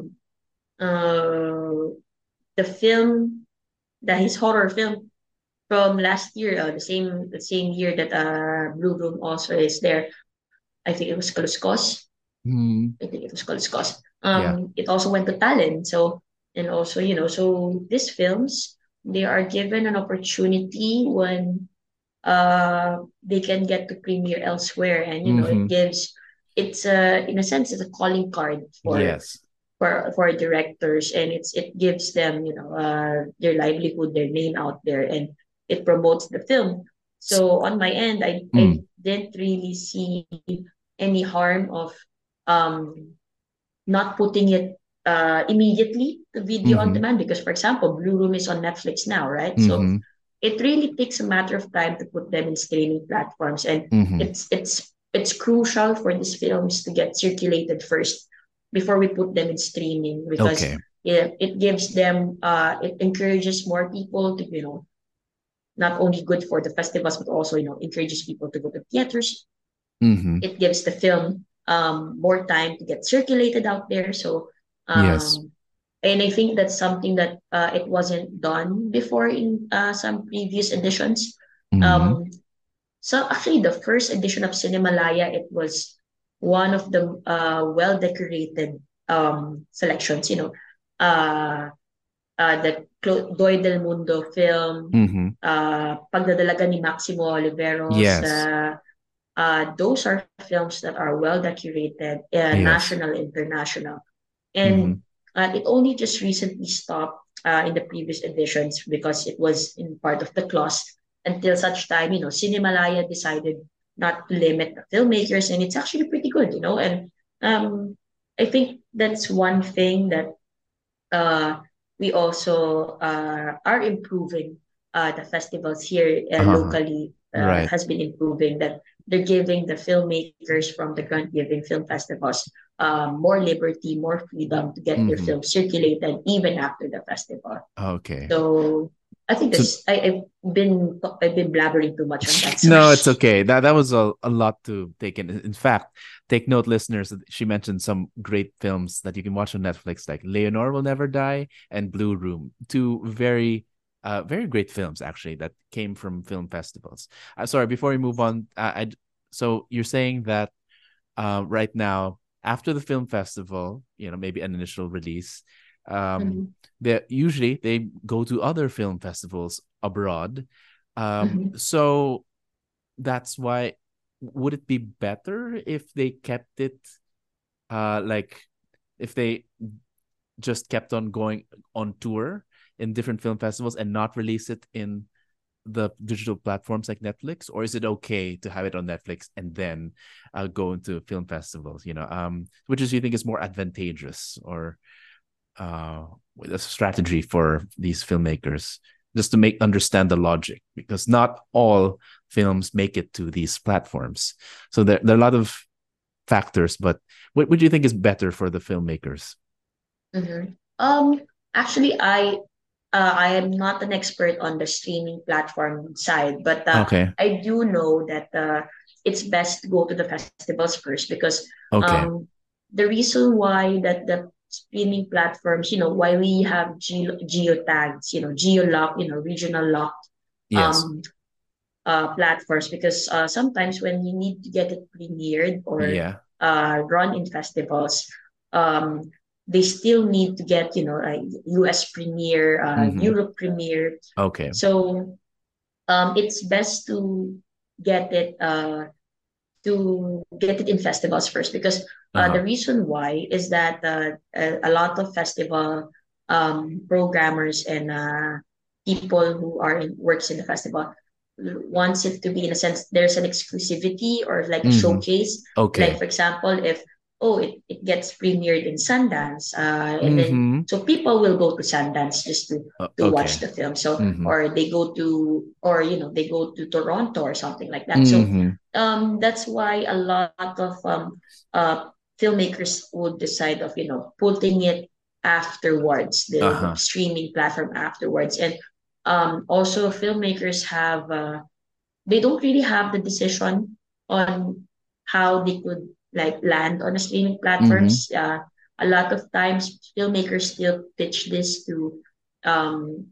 [SPEAKER 2] uh the film, that his horror film from last year, the same year that Blue Room also is there. I think it was Kaluskos.
[SPEAKER 1] Mm.
[SPEAKER 2] I think it was Kaluskos.
[SPEAKER 1] Yeah.
[SPEAKER 2] It also went to Tallinn. So, and also, so these films, they are given an opportunity when they can get to premiere elsewhere, and
[SPEAKER 1] Mm-hmm.
[SPEAKER 2] it's in a sense it's a calling card for
[SPEAKER 1] Yes.
[SPEAKER 2] directors, and it gives them their livelihood, their name out there, and it promotes the film.
[SPEAKER 1] S-
[SPEAKER 2] So on my end, I
[SPEAKER 1] Mm.
[SPEAKER 2] didn't really see any harm of um not putting it immediately to video on
[SPEAKER 1] Mm-hmm.
[SPEAKER 2] demand because, for example, Blue Room is on Netflix now, right? So
[SPEAKER 1] Mm-hmm.
[SPEAKER 2] it really takes a matter of time to put them in streaming platforms, and
[SPEAKER 1] Mm-hmm.
[SPEAKER 2] it's crucial for these films to get circulated first before we put them in streaming because
[SPEAKER 1] Okay.
[SPEAKER 2] it gives them it encourages more people to not only good for the festivals but also encourages people to go to theaters.
[SPEAKER 1] Mm-hmm.
[SPEAKER 2] It gives the film more time to get circulated out there. So,
[SPEAKER 1] Yes.
[SPEAKER 2] and I think that's something that it wasn't done before in some previous editions.
[SPEAKER 1] Mm-hmm.
[SPEAKER 2] Um, so actually, the first edition of Cinemalaya, it was one of the well decorated selections. Uh, the Doy del Mundo film,
[SPEAKER 1] Mm-hmm.
[SPEAKER 2] Pagdadalaga ni Maximo Oliveros,
[SPEAKER 1] Yes.
[SPEAKER 2] those are films that are well decorated,
[SPEAKER 1] Yes.
[SPEAKER 2] national, international.
[SPEAKER 1] Mm-hmm.
[SPEAKER 2] And It only just recently stopped in the previous editions because it was in part of the clause until such time, Cinemalaya decided not to limit the filmmakers, and it's actually pretty good, and um, I think that's one thing that uh, we also are improving the festivals here
[SPEAKER 1] Uh-huh.
[SPEAKER 2] locally
[SPEAKER 1] Right.
[SPEAKER 2] has been improving that they're giving the filmmakers from the grant giving film festivals more liberty, more freedom to get their
[SPEAKER 1] Mm-hmm.
[SPEAKER 2] films circulated even after the festival.
[SPEAKER 1] Okay.
[SPEAKER 2] So I think
[SPEAKER 1] So
[SPEAKER 2] this I've been blabbering too much on that. Sorry.
[SPEAKER 1] no, it's okay. That was a lot to take in. In fact, take note, listeners, that she mentioned some great films that you can watch on Netflix, like Leonore Will Never Die and Blue Room. Two very great films actually that came from film festivals. Sorry, before we move on, so you're saying that right now after the film festival, maybe an initial release, um,
[SPEAKER 2] Mhm,
[SPEAKER 1] they go to other film festivals abroad.
[SPEAKER 2] mhm,
[SPEAKER 1] So that's why would it be better if they kept it like if they just kept on going on tour in different film festivals and not release it in the digital platforms like Netflix, or is it okay to have it on Netflix and then go into film festivals? Which is you think is more advantageous, or uh, a strategy for these filmmakers, just to make understand the logic, because not all films make it to these platforms. So there are a lot of factors, but what do you think is better for the filmmakers?
[SPEAKER 2] mhm. Actually, I am not an expert on the streaming platform side, but
[SPEAKER 1] Okay.
[SPEAKER 2] I do know that it's best to go to the festivals first because
[SPEAKER 1] Okay.
[SPEAKER 2] um, the reason why that the streaming platforms, why we have geo tags, geo lock, regional locked
[SPEAKER 1] Yes.
[SPEAKER 2] um, platforms because sometimes when you need to get it premiered or
[SPEAKER 1] Yeah.
[SPEAKER 2] run in festivals, um, they still need to get a US premiere,
[SPEAKER 1] Mm-hmm.
[SPEAKER 2] Europe premiere.
[SPEAKER 1] Okay.
[SPEAKER 2] So it's best to get it in festivals first because the
[SPEAKER 1] Uh-huh.
[SPEAKER 2] reason why is that a lot of festival programmers and people who are in works in the festival wants it to be in a sense there's an exclusivity or like a
[SPEAKER 1] Mm-hmm.
[SPEAKER 2] showcase. Like
[SPEAKER 1] Okay.
[SPEAKER 2] for example, if it gets premiered in Sundance, and then
[SPEAKER 1] Mm-hmm.
[SPEAKER 2] so people will go to Sundance just to watch
[SPEAKER 1] Okay.
[SPEAKER 2] the film. So
[SPEAKER 1] Mm-hmm.
[SPEAKER 2] or they go to or they go to Toronto or something like that. So
[SPEAKER 1] Mm-hmm.
[SPEAKER 2] that's why a lot of filmmakers would decide of putting it afterwards the
[SPEAKER 1] Uh-huh.
[SPEAKER 2] streaming platform afterwards and also filmmakers have they don't really have the decision on how they could like land on the streaming
[SPEAKER 1] Mm-hmm.
[SPEAKER 2] platforms. A lot of times filmmakers still pitch this to um,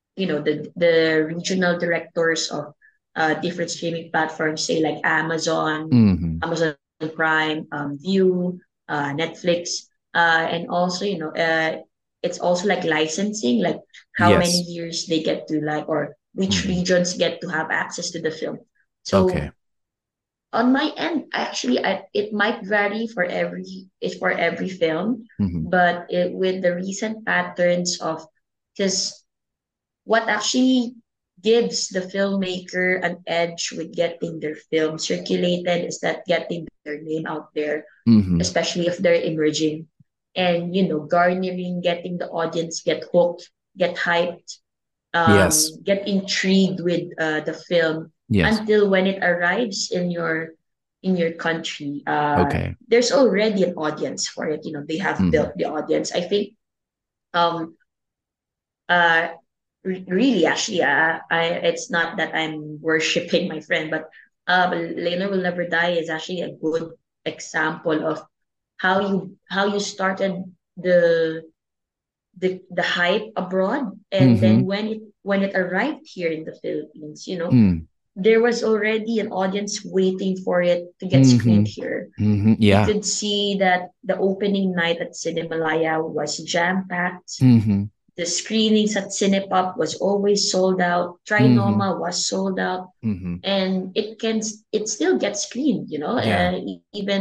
[SPEAKER 2] the regional directors of different streaming platforms, say like Amazon,
[SPEAKER 1] Mm-hmm.
[SPEAKER 2] Amazon Prime, View, Netflix, and also it's also like licensing, like how many
[SPEAKER 1] Yes.
[SPEAKER 2] years they get to like or which
[SPEAKER 1] Mm-hmm.
[SPEAKER 2] regions get to have access to the film.
[SPEAKER 1] Okay.
[SPEAKER 2] So on my end, actually, it might vary for every film,
[SPEAKER 1] Mm-hmm.
[SPEAKER 2] but with the recent patterns of because what actually gives the filmmaker an edge with getting their film circulated is that getting their name out there,
[SPEAKER 1] Mm-hmm.
[SPEAKER 2] especially if they're emerging, and garnering, getting the audience get hooked, get hyped,
[SPEAKER 1] Yes.
[SPEAKER 2] get intrigued with the film
[SPEAKER 1] Yes.
[SPEAKER 2] until when it arrives in your country.
[SPEAKER 1] Okay.
[SPEAKER 2] There's already an audience for it. They have
[SPEAKER 1] Mm-hmm.
[SPEAKER 2] built the audience. I think um, uh, really actually it's not that I'm worshiping my friend, but Leonor Will Never Die is actually a good example of how you started the the hype abroad, and then
[SPEAKER 1] Mm-hmm.
[SPEAKER 2] when it arrived here in the Philippines,
[SPEAKER 1] Mm.
[SPEAKER 2] there was already an audience waiting for it to get
[SPEAKER 1] Mm-hmm.
[SPEAKER 2] screened here.
[SPEAKER 1] Mm-hmm.
[SPEAKER 2] You
[SPEAKER 1] Yeah.
[SPEAKER 2] could see that the opening night at Cinemalaya was jam packed.
[SPEAKER 1] Mm-hmm.
[SPEAKER 2] The screenings at Cinepop was always sold out.
[SPEAKER 1] Mm-hmm.
[SPEAKER 2] Trinoma was sold out,
[SPEAKER 1] Mm-hmm.
[SPEAKER 2] and it still gets screened.
[SPEAKER 1] Yeah.
[SPEAKER 2] Even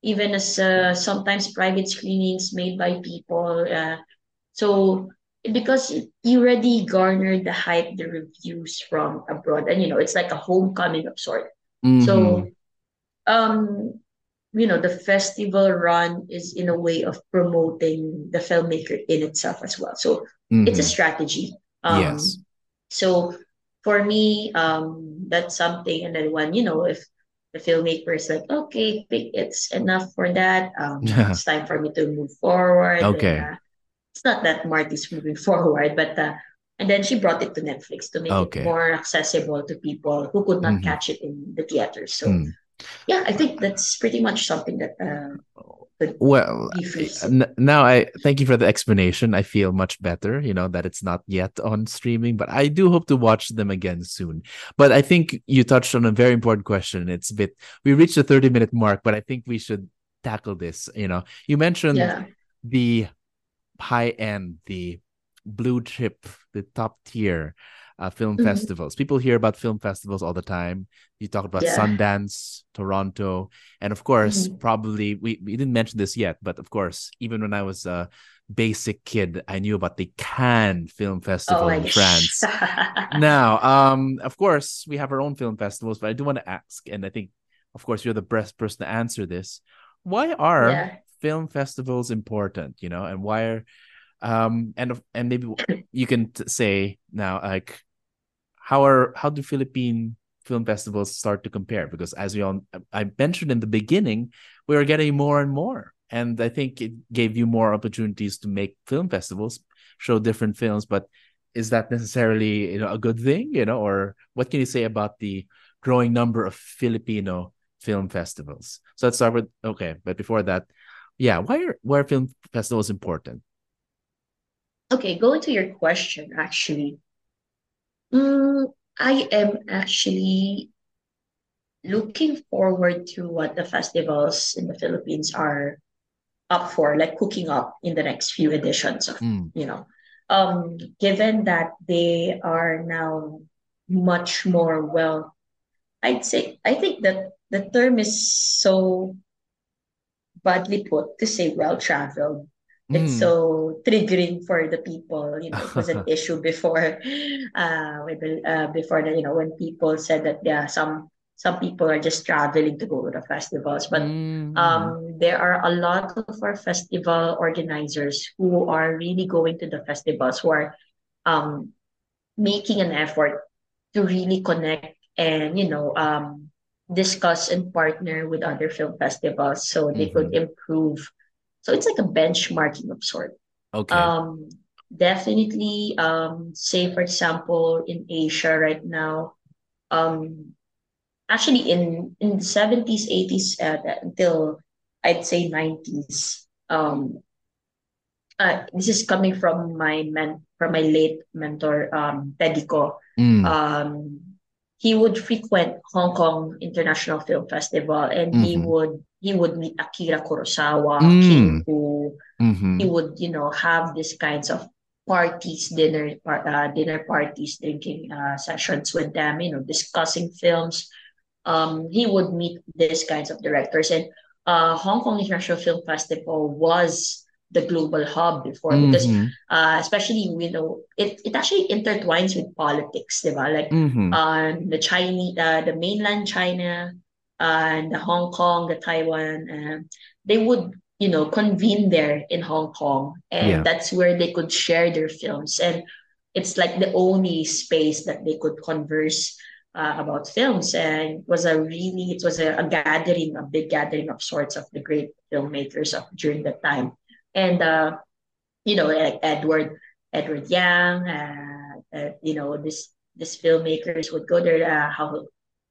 [SPEAKER 2] even as sometimes private screenings made by people. So because you already garnered the hype, the reviews from abroad, and it's like a homecoming of sort.
[SPEAKER 1] Mm-hmm.
[SPEAKER 2] So um, the festival run is in a way of promoting the filmmaker in itself as well. So it's a
[SPEAKER 1] Mm-hmm.
[SPEAKER 2] strategy.
[SPEAKER 1] Yes.
[SPEAKER 2] So for me, that's something. And then when if the filmmaker is like, okay, it's enough for that. It's time for me to move forward, and
[SPEAKER 1] Okay.
[SPEAKER 2] it's not that Marty's moving forward, but and then she brought it to Netflix to make it
[SPEAKER 1] Okay.
[SPEAKER 2] more accessible to people who could not
[SPEAKER 1] Mm-hmm.
[SPEAKER 2] catch it in the theaters. So
[SPEAKER 1] Mm.
[SPEAKER 2] yeah, I think that's pretty much something that could
[SPEAKER 1] Well,
[SPEAKER 2] be free soon.
[SPEAKER 1] now I thank you for the explanation. I feel much better, that it's not yet on streaming, but I do hope to watch them again soon. But I think you touched on a very important question. We reached the 30-minute mark, but I think we should tackle this. You mentioned
[SPEAKER 2] Yeah.
[SPEAKER 1] the high end, the blue chip, the top tier film
[SPEAKER 2] Mhm.
[SPEAKER 1] festivals. People hear about film festivals all the time. You talked about
[SPEAKER 2] Yeah.
[SPEAKER 1] Sundance, Toronto, and of course,
[SPEAKER 2] Mhm.
[SPEAKER 1] probably we didn't mention this yet, but of course, even when I was a basic kid, I knew about the Cannes Film
[SPEAKER 2] Oh
[SPEAKER 1] Festival
[SPEAKER 2] my
[SPEAKER 1] in
[SPEAKER 2] gosh.
[SPEAKER 1] France. Now, of course, we have our own film festivals, but I do want to ask, and I think, of course, you're the best person to answer this. Why are
[SPEAKER 2] Yeah.
[SPEAKER 1] film festivals important? And why are and maybe you can say now, like, how do Philippine film festivals start to compare? Because as I mentioned in the beginning, we are getting more and more, and I think it gave you more opportunities to make film festivals, show different films. But is that necessarily a good thing? Or what can you say about the growing number of Filipino film festivals? So let's start with, okay, but before that, yeah, why are film festivals important?
[SPEAKER 2] Okay, going to your question, actually. I am actually looking forward to what the festivals in the Philippines are up for, like cooking up in the next few editions of,
[SPEAKER 1] Mm.
[SPEAKER 2] you know, given that they are now much more well, I think that the term is so badly put to say well traveled. It's
[SPEAKER 1] Mm.
[SPEAKER 2] so triggering for the people. It was an issue before, before that. When people said that, yeah, some people are just traveling to go to the festivals, but
[SPEAKER 1] Mm.
[SPEAKER 2] there are a lot of our festival organizers who are really going to the festivals, who are um making an effort to really connect and discuss and partner with other film festivals so they could
[SPEAKER 1] Mm-hmm.
[SPEAKER 2] improve. So it's like a benchmarking of sort.
[SPEAKER 1] Okay.
[SPEAKER 2] um Definitely, say for example in Asia right now, um actually in the 70s, 80s, until I'd say 90s. This is coming from my late mentor, Pedico.
[SPEAKER 1] Mm.
[SPEAKER 2] Um, he would frequent Hong Kong International Film Festival, and
[SPEAKER 1] Mm-hmm.
[SPEAKER 2] he would meet Akira Kurosawa, King
[SPEAKER 1] Mm.
[SPEAKER 2] Hu. He
[SPEAKER 1] Mm-hmm.
[SPEAKER 2] would have these kinds of parties, dinner parties, drinking sessions with them, discussing films. He would meet these kinds of directors. And Hong Kong International Film Festival was the global hub before, because
[SPEAKER 1] Mm-hmm.
[SPEAKER 2] especially, it actually intertwines with politics, diba? Like
[SPEAKER 1] Mm-hmm.
[SPEAKER 2] the mainland China, and the Hong Kong, the Taiwan, they would convene there in Hong Kong, and
[SPEAKER 1] Yeah.
[SPEAKER 2] that's where they could share their films. And it's like the only space that they could converse about films. And it was a gathering, a big gathering of sorts of the great filmmakers of during that time. And like Edward Yang, this filmmakers would go there, how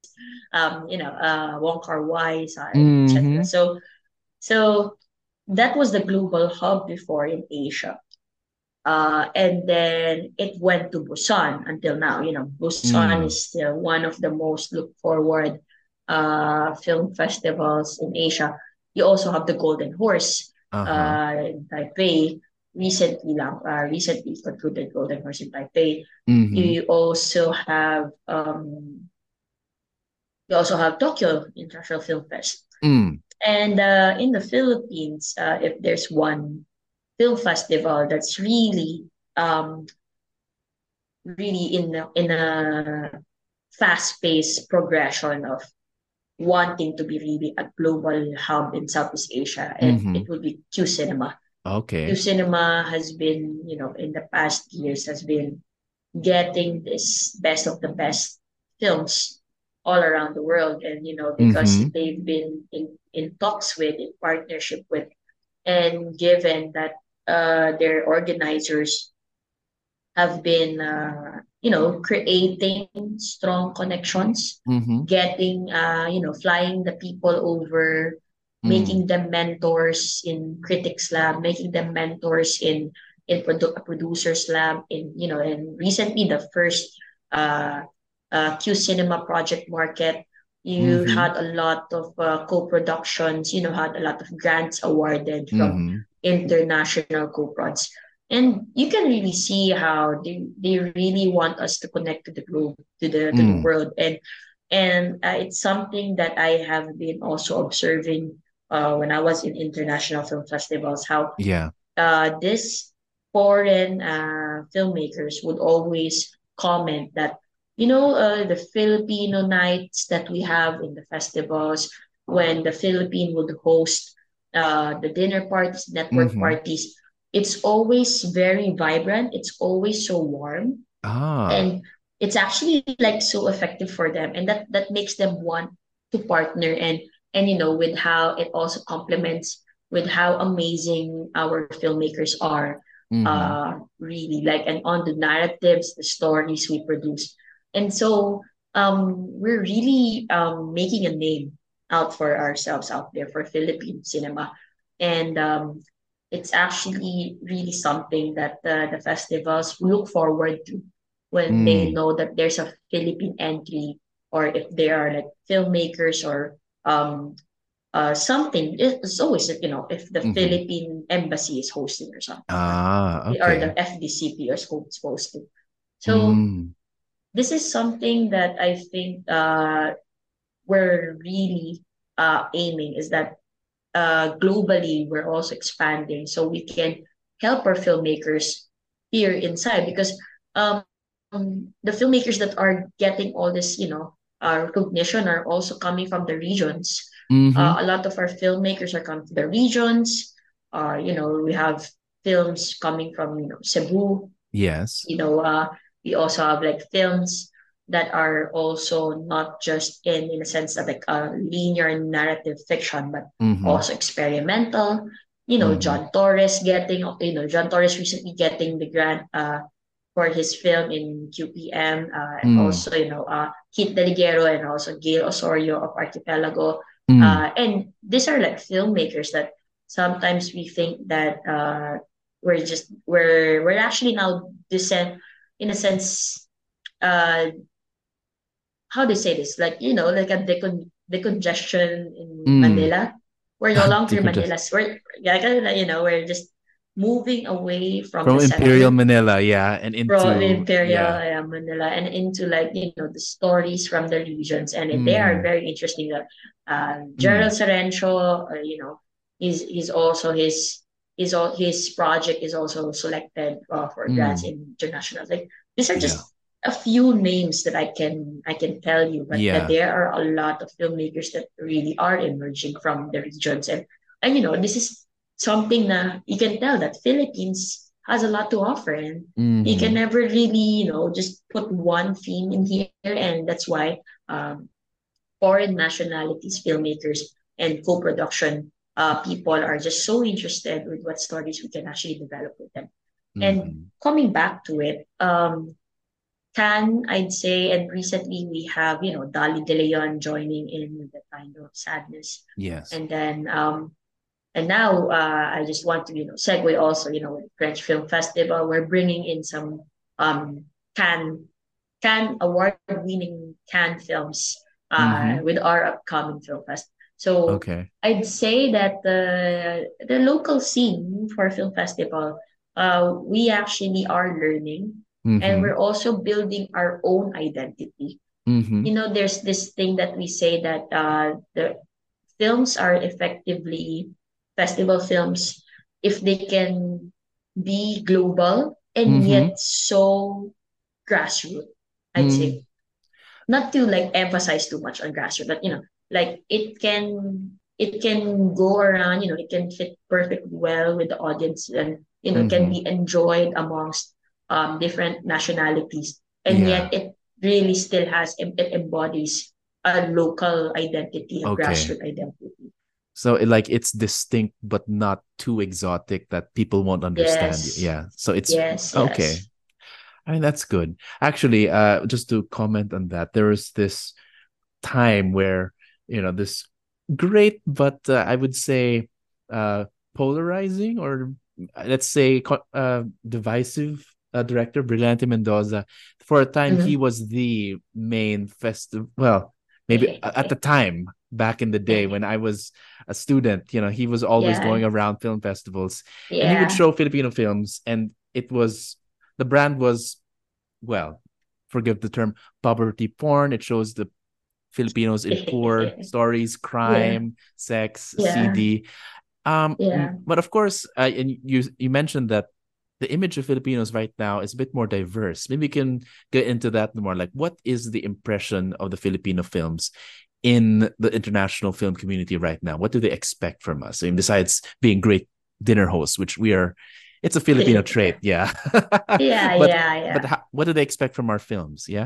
[SPEAKER 2] Wong Kar Wai, etc.
[SPEAKER 1] Mm-hmm.
[SPEAKER 2] So that was the global hub before in Asia. And then it went to Busan until now. Busan
[SPEAKER 1] Mm.
[SPEAKER 2] is still one of the most looked forward film festivals in Asia. You also have the Golden Horse
[SPEAKER 1] Uh-huh.
[SPEAKER 2] in Taipei. Recently concluded Golden Horse in Taipei.
[SPEAKER 1] Mm-hmm.
[SPEAKER 2] You also have Tokyo International Film Fest.
[SPEAKER 1] Mm.
[SPEAKER 2] And in the Philippines, if there's one film festival that's um, really in a fast-paced progression of wanting to be really a global hub in Southeast Asia, and
[SPEAKER 1] Mm-hmm.
[SPEAKER 2] it would be Q Cinema. Q
[SPEAKER 1] Okay.
[SPEAKER 2] Cinema has been, in the past years, has been getting this best of the best films all around the world. And, because
[SPEAKER 1] Mm-hmm.
[SPEAKER 2] they've been in talks with, in partnership with, and given that their organizers have been, creating strong connections,
[SPEAKER 1] Mm-hmm.
[SPEAKER 2] getting, flying the people over,
[SPEAKER 1] Mm.
[SPEAKER 2] making them mentors in Critics Lab, making them mentors in Producers Lab, and recently the first uh, Q Cinema Project Market. You
[SPEAKER 1] Mm-hmm.
[SPEAKER 2] had a lot of co-productions, had a lot of grants awarded from
[SPEAKER 1] Mm-hmm.
[SPEAKER 2] international co-prods. And you can really see how they really want us to connect to the globe, to the
[SPEAKER 1] Mm.
[SPEAKER 2] world. And it's something that I have been also observing when I was in international film festivals, how
[SPEAKER 1] Yeah.
[SPEAKER 2] this foreign filmmakers would always comment that, the Filipino nights that we have in the festivals, when the Philippine would host the dinner parties, network
[SPEAKER 1] Mm-hmm.
[SPEAKER 2] parties, it's always very vibrant. It's always so warm,
[SPEAKER 1] Ah.
[SPEAKER 2] and it's actually like so effective for them, and that makes them want to partner. And with how it also complements with how amazing our filmmakers are,
[SPEAKER 1] Mm-hmm.
[SPEAKER 2] really, like, and on the narratives, the stories we produce. And so we're really making a name out for ourselves out there for Philippine cinema. And it's actually really something that the festivals look forward to when they
[SPEAKER 1] Mm.
[SPEAKER 2] know that there's a Philippine entry, or if they are like filmmakers, or um something. It's always, if the
[SPEAKER 1] Mm-hmm.
[SPEAKER 2] Philippine embassy is hosting, or something,
[SPEAKER 1] Ah,
[SPEAKER 2] or the
[SPEAKER 1] okay.
[SPEAKER 2] FDCP is hosting. So
[SPEAKER 1] Mm.
[SPEAKER 2] this is something that I think we're really aiming, is that globally we're also expanding, so we can help our filmmakers here inside, because the filmmakers that are getting all this, recognition, are also coming from the regions.
[SPEAKER 1] Mm-hmm.
[SPEAKER 2] A lot of our filmmakers are coming from the regions. We have films coming from, Cebu.
[SPEAKER 1] Yes.
[SPEAKER 2] We also have like films that are also not just in a sense of like a linear narrative fiction, but
[SPEAKER 1] Mm-hmm.
[SPEAKER 2] also experimental.
[SPEAKER 1] Mm-hmm.
[SPEAKER 2] John Torres recently getting the grant for his film in QPM, and
[SPEAKER 1] Mm.
[SPEAKER 2] also, Kit Deligero, and also Gail Osorio of Archipelago.
[SPEAKER 1] Mm.
[SPEAKER 2] And these are like filmmakers that sometimes we think that we're actually now descent, in a sense, uh how do you say this, like, like a decongestion in
[SPEAKER 1] Mm.
[SPEAKER 2] Manila. We're no longer
[SPEAKER 1] You could just
[SPEAKER 2] Manilas. We're, yeah, we're just moving away from
[SPEAKER 1] from
[SPEAKER 2] the
[SPEAKER 1] Imperial
[SPEAKER 2] center,
[SPEAKER 1] Manila, yeah, and
[SPEAKER 2] from
[SPEAKER 1] into
[SPEAKER 2] Imperial,
[SPEAKER 1] yeah.
[SPEAKER 2] Manila, and into, like, the stories from the regions, and they are
[SPEAKER 1] Mm.
[SPEAKER 2] very interesting. That
[SPEAKER 1] Mm.
[SPEAKER 2] Gerald Serencio, he's also his project is also selected for grants
[SPEAKER 1] Mm.
[SPEAKER 2] in international. Like, these are
[SPEAKER 1] Yeah.
[SPEAKER 2] just a few names that I can tell you, but that
[SPEAKER 1] Yeah.
[SPEAKER 2] there are a lot of filmmakers that really are emerging from the regions. And this is something that you can tell that Philippines has a lot to offer, and you can
[SPEAKER 1] Mm-hmm.
[SPEAKER 2] never really, just put one theme in here. And that's why foreign nationalities filmmakers and co-production people are just so interested with what stories we can actually develop with them. And
[SPEAKER 1] Mm-hmm.
[SPEAKER 2] coming back to it, I'd say, and recently we have, Dali De Leon joining in the kind of sadness.
[SPEAKER 1] Yes.
[SPEAKER 2] And then and now I just want to, segue also, with French Film Festival. We're bringing in some um, Cannes, Cannes award-winning Cannes films
[SPEAKER 1] Mm-hmm.
[SPEAKER 2] with our upcoming film fest. So
[SPEAKER 1] Okay.
[SPEAKER 2] I'd say that the local scene for film festival, we actually are learning, and
[SPEAKER 1] Mm-hmm.
[SPEAKER 2] we're also building our own identity.
[SPEAKER 1] Mm-hmm.
[SPEAKER 2] There's this thing that we say that the films are effectively festival films if they can be global and
[SPEAKER 1] Mm-hmm.
[SPEAKER 2] yet so grassroots, I'd
[SPEAKER 1] Mm,
[SPEAKER 2] say. Not to like emphasize too much on grassroots, but like it can go around, it can fit perfectly well with the audience, and can
[SPEAKER 1] mm-hmm.
[SPEAKER 2] be enjoyed amongst different nationalities, and
[SPEAKER 1] Yeah.
[SPEAKER 2] yet it really still it embodies a local identity, a
[SPEAKER 1] Okay.
[SPEAKER 2] grassroots identity.
[SPEAKER 1] So it's distinct but not too exotic that people won't understand you.
[SPEAKER 2] Yes,
[SPEAKER 1] Yeah. So it's
[SPEAKER 2] yes,
[SPEAKER 1] okay.
[SPEAKER 2] yes.
[SPEAKER 1] I mean, that's good. Actually, just to comment on that, there was this time where, this great, but I would say uh, polarizing, or let's say divisive director, Brillante Mendoza. For a time, he
[SPEAKER 2] Mm-hmm.
[SPEAKER 1] was the main festival. Well, maybe at the time, back in the day when I was a student, he was always
[SPEAKER 2] Yeah,
[SPEAKER 1] going around film festivals, and he would
[SPEAKER 2] yeah.
[SPEAKER 1] show Filipino films, and the brand was, well, forgive the term, poverty porn. It shows the Filipinos in poor stories,
[SPEAKER 2] Yeah,
[SPEAKER 1] crime, sex,
[SPEAKER 2] yeah,
[SPEAKER 1] seedy.
[SPEAKER 2] yeah.
[SPEAKER 1] But of course, and you mentioned that the image of Filipinos right now is a bit more diverse. Maybe we can get into that more. Like, what is the impression of the Filipino films in the international film community right now? What do they expect from us? I mean, besides being great dinner hosts, which we are, it's a Filipino trait, yeah.
[SPEAKER 2] Yeah,
[SPEAKER 1] but
[SPEAKER 2] yeah, yeah.
[SPEAKER 1] what do they expect from our films? Yeah.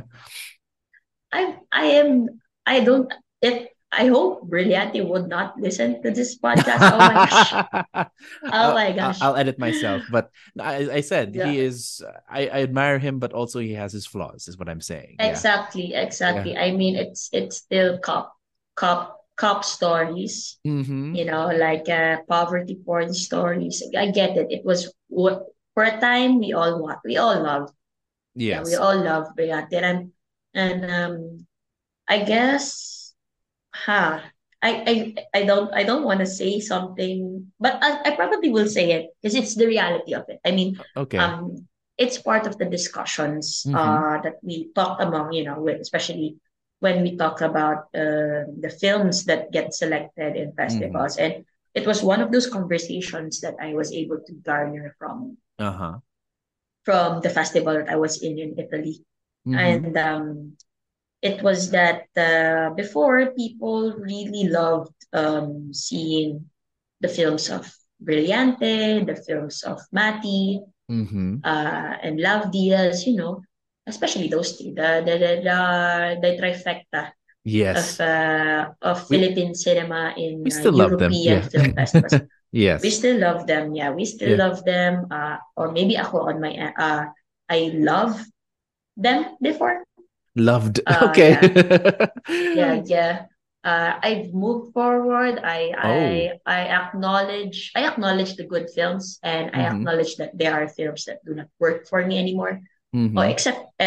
[SPEAKER 2] I am I don't it I hope Brilliante would not listen to this podcast. Oh my gosh. Oh my gosh.
[SPEAKER 1] I'll edit myself, but I said
[SPEAKER 2] Yeah.
[SPEAKER 1] he is. I admire him, but also he has his flaws. Is what I'm saying. Yeah,
[SPEAKER 2] Exactly,
[SPEAKER 1] yeah.
[SPEAKER 2] exactly. I mean it's still cop stories,
[SPEAKER 1] Mm-hmm.
[SPEAKER 2] like poverty porn stories. I get it. It was what for a time we all love. Yeah, we
[SPEAKER 1] Yes.
[SPEAKER 2] all love Brilliante. And I guess huh. I don't want to say something, but I probably will say it because it's the reality of it. I mean,
[SPEAKER 1] Okay.
[SPEAKER 2] um, it's part of the discussions
[SPEAKER 1] Mm-hmm.
[SPEAKER 2] that we talk among, especially when we talk about the films that get selected in
[SPEAKER 1] Mm-hmm.
[SPEAKER 2] festivals. And it was one of those conversations that I was able to garner
[SPEAKER 1] Uh-huh.
[SPEAKER 2] from the festival that I was in Italy.
[SPEAKER 1] Mm-hmm.
[SPEAKER 2] And it was that before people really loved seeing the films of Brillante, the films of Mati,
[SPEAKER 1] Mm-hmm.
[SPEAKER 2] and Love Diaz, especially those two, the trifecta
[SPEAKER 1] Yes.
[SPEAKER 2] of
[SPEAKER 1] We
[SPEAKER 2] Philippine cinema in
[SPEAKER 1] we still love them.
[SPEAKER 2] European
[SPEAKER 1] Yeah.
[SPEAKER 2] film festivals. We
[SPEAKER 1] Yes.
[SPEAKER 2] still love them, yeah. We still
[SPEAKER 1] Yeah.
[SPEAKER 2] love them. Or maybe ako on my I love them before.
[SPEAKER 1] Loved. Okay.
[SPEAKER 2] Yeah, yeah. I've moved forward.
[SPEAKER 1] Oh.
[SPEAKER 2] I acknowledge the good films, and I
[SPEAKER 1] Mm-hmm.
[SPEAKER 2] acknowledge that there are films that do not work for me anymore. Or
[SPEAKER 1] Mm-hmm.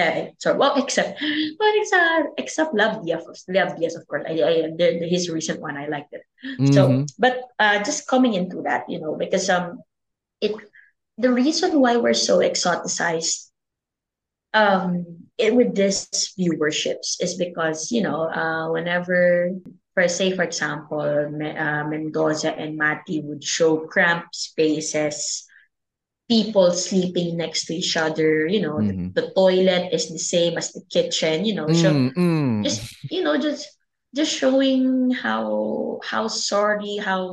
[SPEAKER 2] except Love Diaz, of course. His recent one, I liked it. So,
[SPEAKER 1] Mm-hmm.
[SPEAKER 2] but just coming into that, because it the reason why we're so exoticized with this viewerships is because whenever for example Mendoza and Mati would show cramped spaces, people sleeping next to each other,
[SPEAKER 1] Mm-hmm.
[SPEAKER 2] the toilet is the same as the kitchen, so
[SPEAKER 1] Mm-hmm.
[SPEAKER 2] just just showing how sorry,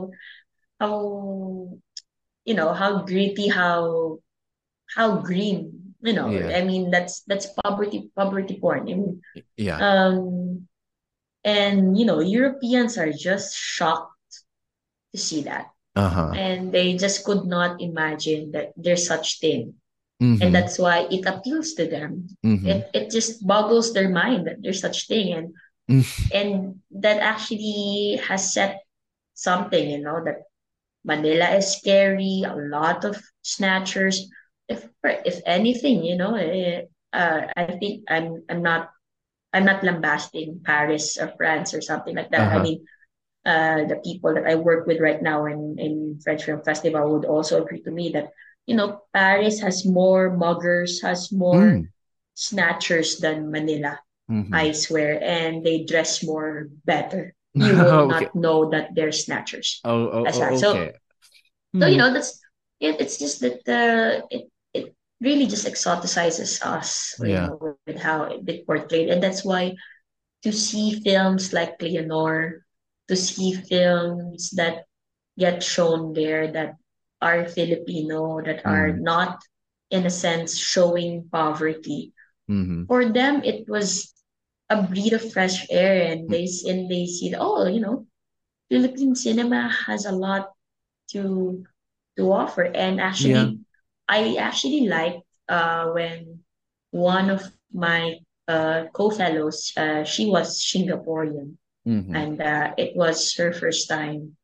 [SPEAKER 2] how how gritty, how green,
[SPEAKER 1] Yeah.
[SPEAKER 2] I mean that's poverty porn. I mean,
[SPEAKER 1] Yeah.
[SPEAKER 2] um and Europeans are just shocked to see that,
[SPEAKER 1] Uh-huh.
[SPEAKER 2] and they just could not imagine that there's such thing, and
[SPEAKER 1] Mm-hmm.
[SPEAKER 2] that's why it appeals to them.
[SPEAKER 1] Mm-hmm.
[SPEAKER 2] It just boggles their mind that there's such thing, and that actually has set something, that Manila is scary, a lot of snatchers. If anything, I think I'm not lambasting Paris or France or something like that. I
[SPEAKER 1] Uh-huh.
[SPEAKER 2] mean, the people that I work with right now in French Film Festival would also agree to me that Paris has more muggers, has more
[SPEAKER 1] Mm.
[SPEAKER 2] snatchers than Manila.
[SPEAKER 1] Mm-hmm.
[SPEAKER 2] I swear, and they dress more better. you will
[SPEAKER 1] Okay.
[SPEAKER 2] not know that they're snatchers as that.
[SPEAKER 1] Okay.
[SPEAKER 2] So
[SPEAKER 1] Hmm.
[SPEAKER 2] that's it. It's just that it really just exoticizes us,
[SPEAKER 1] Yeah.
[SPEAKER 2] with how it portrayed, and that's why to see films like Leonore, to see films that get shown there that are Filipino, that are
[SPEAKER 1] Mm.
[SPEAKER 2] not in a sense showing poverty.
[SPEAKER 1] Mm-hmm.
[SPEAKER 2] For them, it was a breath of fresh air, and they see that, oh, Philippine cinema has a lot to offer. And
[SPEAKER 1] Yeah.
[SPEAKER 2] actually, I actually liked when one of my co-fellows, she was Singaporean,
[SPEAKER 1] Mm-hmm.
[SPEAKER 2] and it was her first time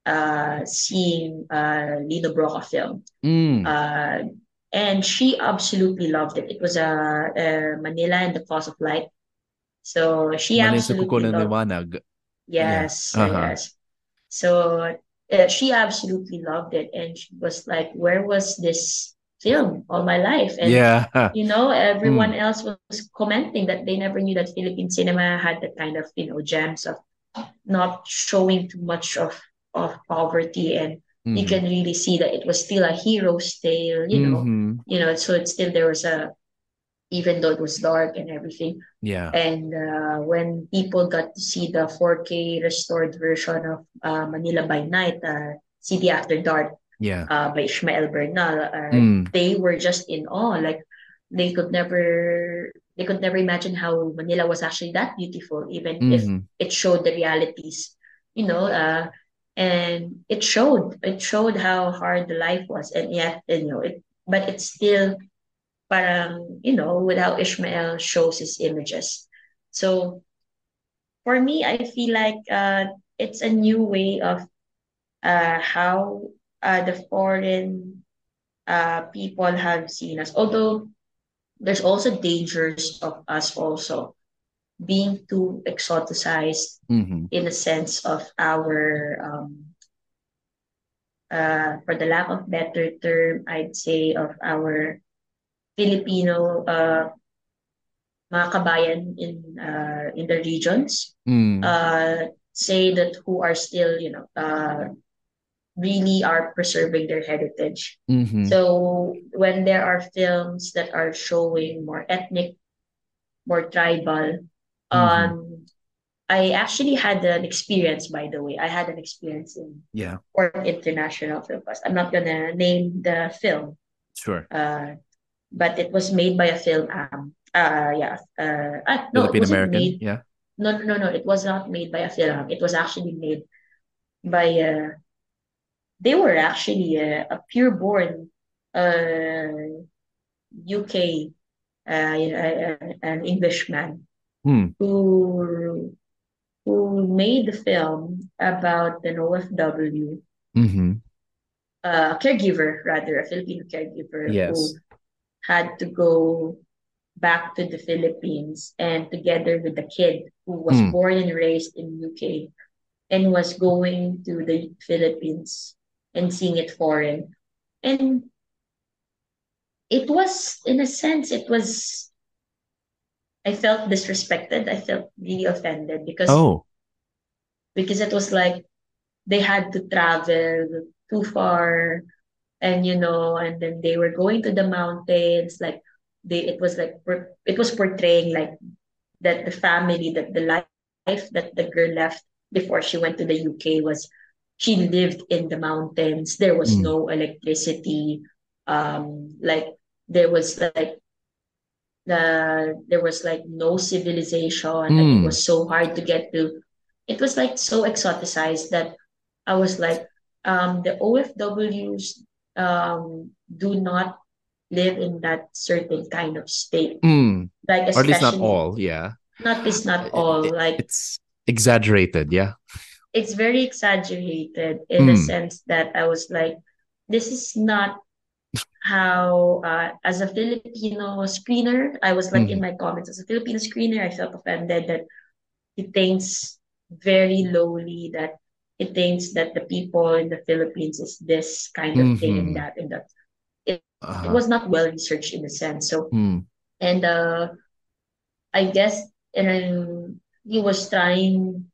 [SPEAKER 2] seeing Lino Broca film.
[SPEAKER 1] Mm.
[SPEAKER 2] Uh, and she absolutely loved it. It was Manila and the Cause of Light. So she
[SPEAKER 1] Manay sa kuko
[SPEAKER 2] absolutely
[SPEAKER 1] ng
[SPEAKER 2] loved.
[SPEAKER 1] liwanag. Yeah.
[SPEAKER 2] Yes,
[SPEAKER 1] Uh-huh.
[SPEAKER 2] yes. So she absolutely loved it, and she was like, "Where was this film all my life?" And
[SPEAKER 1] Yeah.
[SPEAKER 2] everyone
[SPEAKER 1] Mm.
[SPEAKER 2] else was commenting that they never knew that Philippine cinema had that kind of gems of not showing too much of poverty, and you
[SPEAKER 1] Mm-hmm.
[SPEAKER 2] can really see that it was still a hero's tale.
[SPEAKER 1] Mm-hmm.
[SPEAKER 2] So it's still there was a even though it was dark and everything.
[SPEAKER 1] Yeah.
[SPEAKER 2] And when people got to see the 4K restored version of Manila by Night, City After Dark,
[SPEAKER 1] Yeah.
[SPEAKER 2] by Ishmael Bernal,
[SPEAKER 1] Mm.
[SPEAKER 2] they were just in awe. Like they could never they could never imagine how Manila was actually that beautiful, even if
[SPEAKER 1] Mm-hmm.
[SPEAKER 2] it showed the realities, you know. And it showed how hard the life was, and yet but it's still parang, with how Ishmael shows his images. So for me, I feel like it's a new way of how the foreign people have seen us. Although there's also dangers of us also being too exoticized
[SPEAKER 1] Mm-hmm.
[SPEAKER 2] in a sense of our, for the lack of better term, I'd say of our Filipino mga kabayan in the regions,
[SPEAKER 1] Mm.
[SPEAKER 2] say that who are still really are preserving their heritage.
[SPEAKER 1] Mm-hmm.
[SPEAKER 2] So when there are films that are showing more ethnic, more tribal,
[SPEAKER 1] Mm-hmm.
[SPEAKER 2] um, I actually had an experience. By the way, I had an experience in
[SPEAKER 1] Yeah.
[SPEAKER 2] Port International Film Fest. I'm not gonna name the film,
[SPEAKER 1] Sure.
[SPEAKER 2] uh, but it was made by a film. Yeah. No, it
[SPEAKER 1] Philippine
[SPEAKER 2] wasn't
[SPEAKER 1] American.
[SPEAKER 2] made.
[SPEAKER 1] Yeah.
[SPEAKER 2] No, no, no. It was not made by a film. It was actually made by. They were actually a pure-born uh, UK, an Englishman
[SPEAKER 1] Hmm.
[SPEAKER 2] who made the film about an OFW,
[SPEAKER 1] Mm-hmm.
[SPEAKER 2] a caregiver rather, a Filipino caregiver who
[SPEAKER 1] Yes.
[SPEAKER 2] had to go back to the Philippines, and together with the kid who was
[SPEAKER 1] Mm.
[SPEAKER 2] born and raised in UK and was going to the Philippines and seeing it foreign. And it was, in a sense, I felt disrespected. I felt really offended
[SPEAKER 1] Oh.
[SPEAKER 2] because it was like they had to travel too far, and and then they were going to the mountains, like it was portraying like that the family, that the life that the girl left before she went to the UK was she lived in the mountains. There was
[SPEAKER 1] Mm.
[SPEAKER 2] no electricity. Like there was like there was like no civilization, and it
[SPEAKER 1] Mm.
[SPEAKER 2] was so hard to get to. It was like so exoticized that I was like, the OFWs do not live in that certain kind of state.
[SPEAKER 1] Mm.
[SPEAKER 2] Like
[SPEAKER 1] Or at least not
[SPEAKER 2] especially
[SPEAKER 1] all. Yeah.
[SPEAKER 2] not all. Like
[SPEAKER 1] It's exaggerated. Yeah.
[SPEAKER 2] it's very exaggerated in the
[SPEAKER 1] Mm.
[SPEAKER 2] sense that I was like, this is not how as a Filipino screener, I was like in
[SPEAKER 1] Mm-hmm.
[SPEAKER 2] my comments, as a Filipino screener, I felt offended that he thinks very lowly, that he thinks that the people in the Philippines is this kind of thing and
[SPEAKER 1] Mm-hmm.
[SPEAKER 2] that and that. It
[SPEAKER 1] Uh-huh.
[SPEAKER 2] was not well researched in a sense. So
[SPEAKER 1] Mm.
[SPEAKER 2] and I guess and he was trying.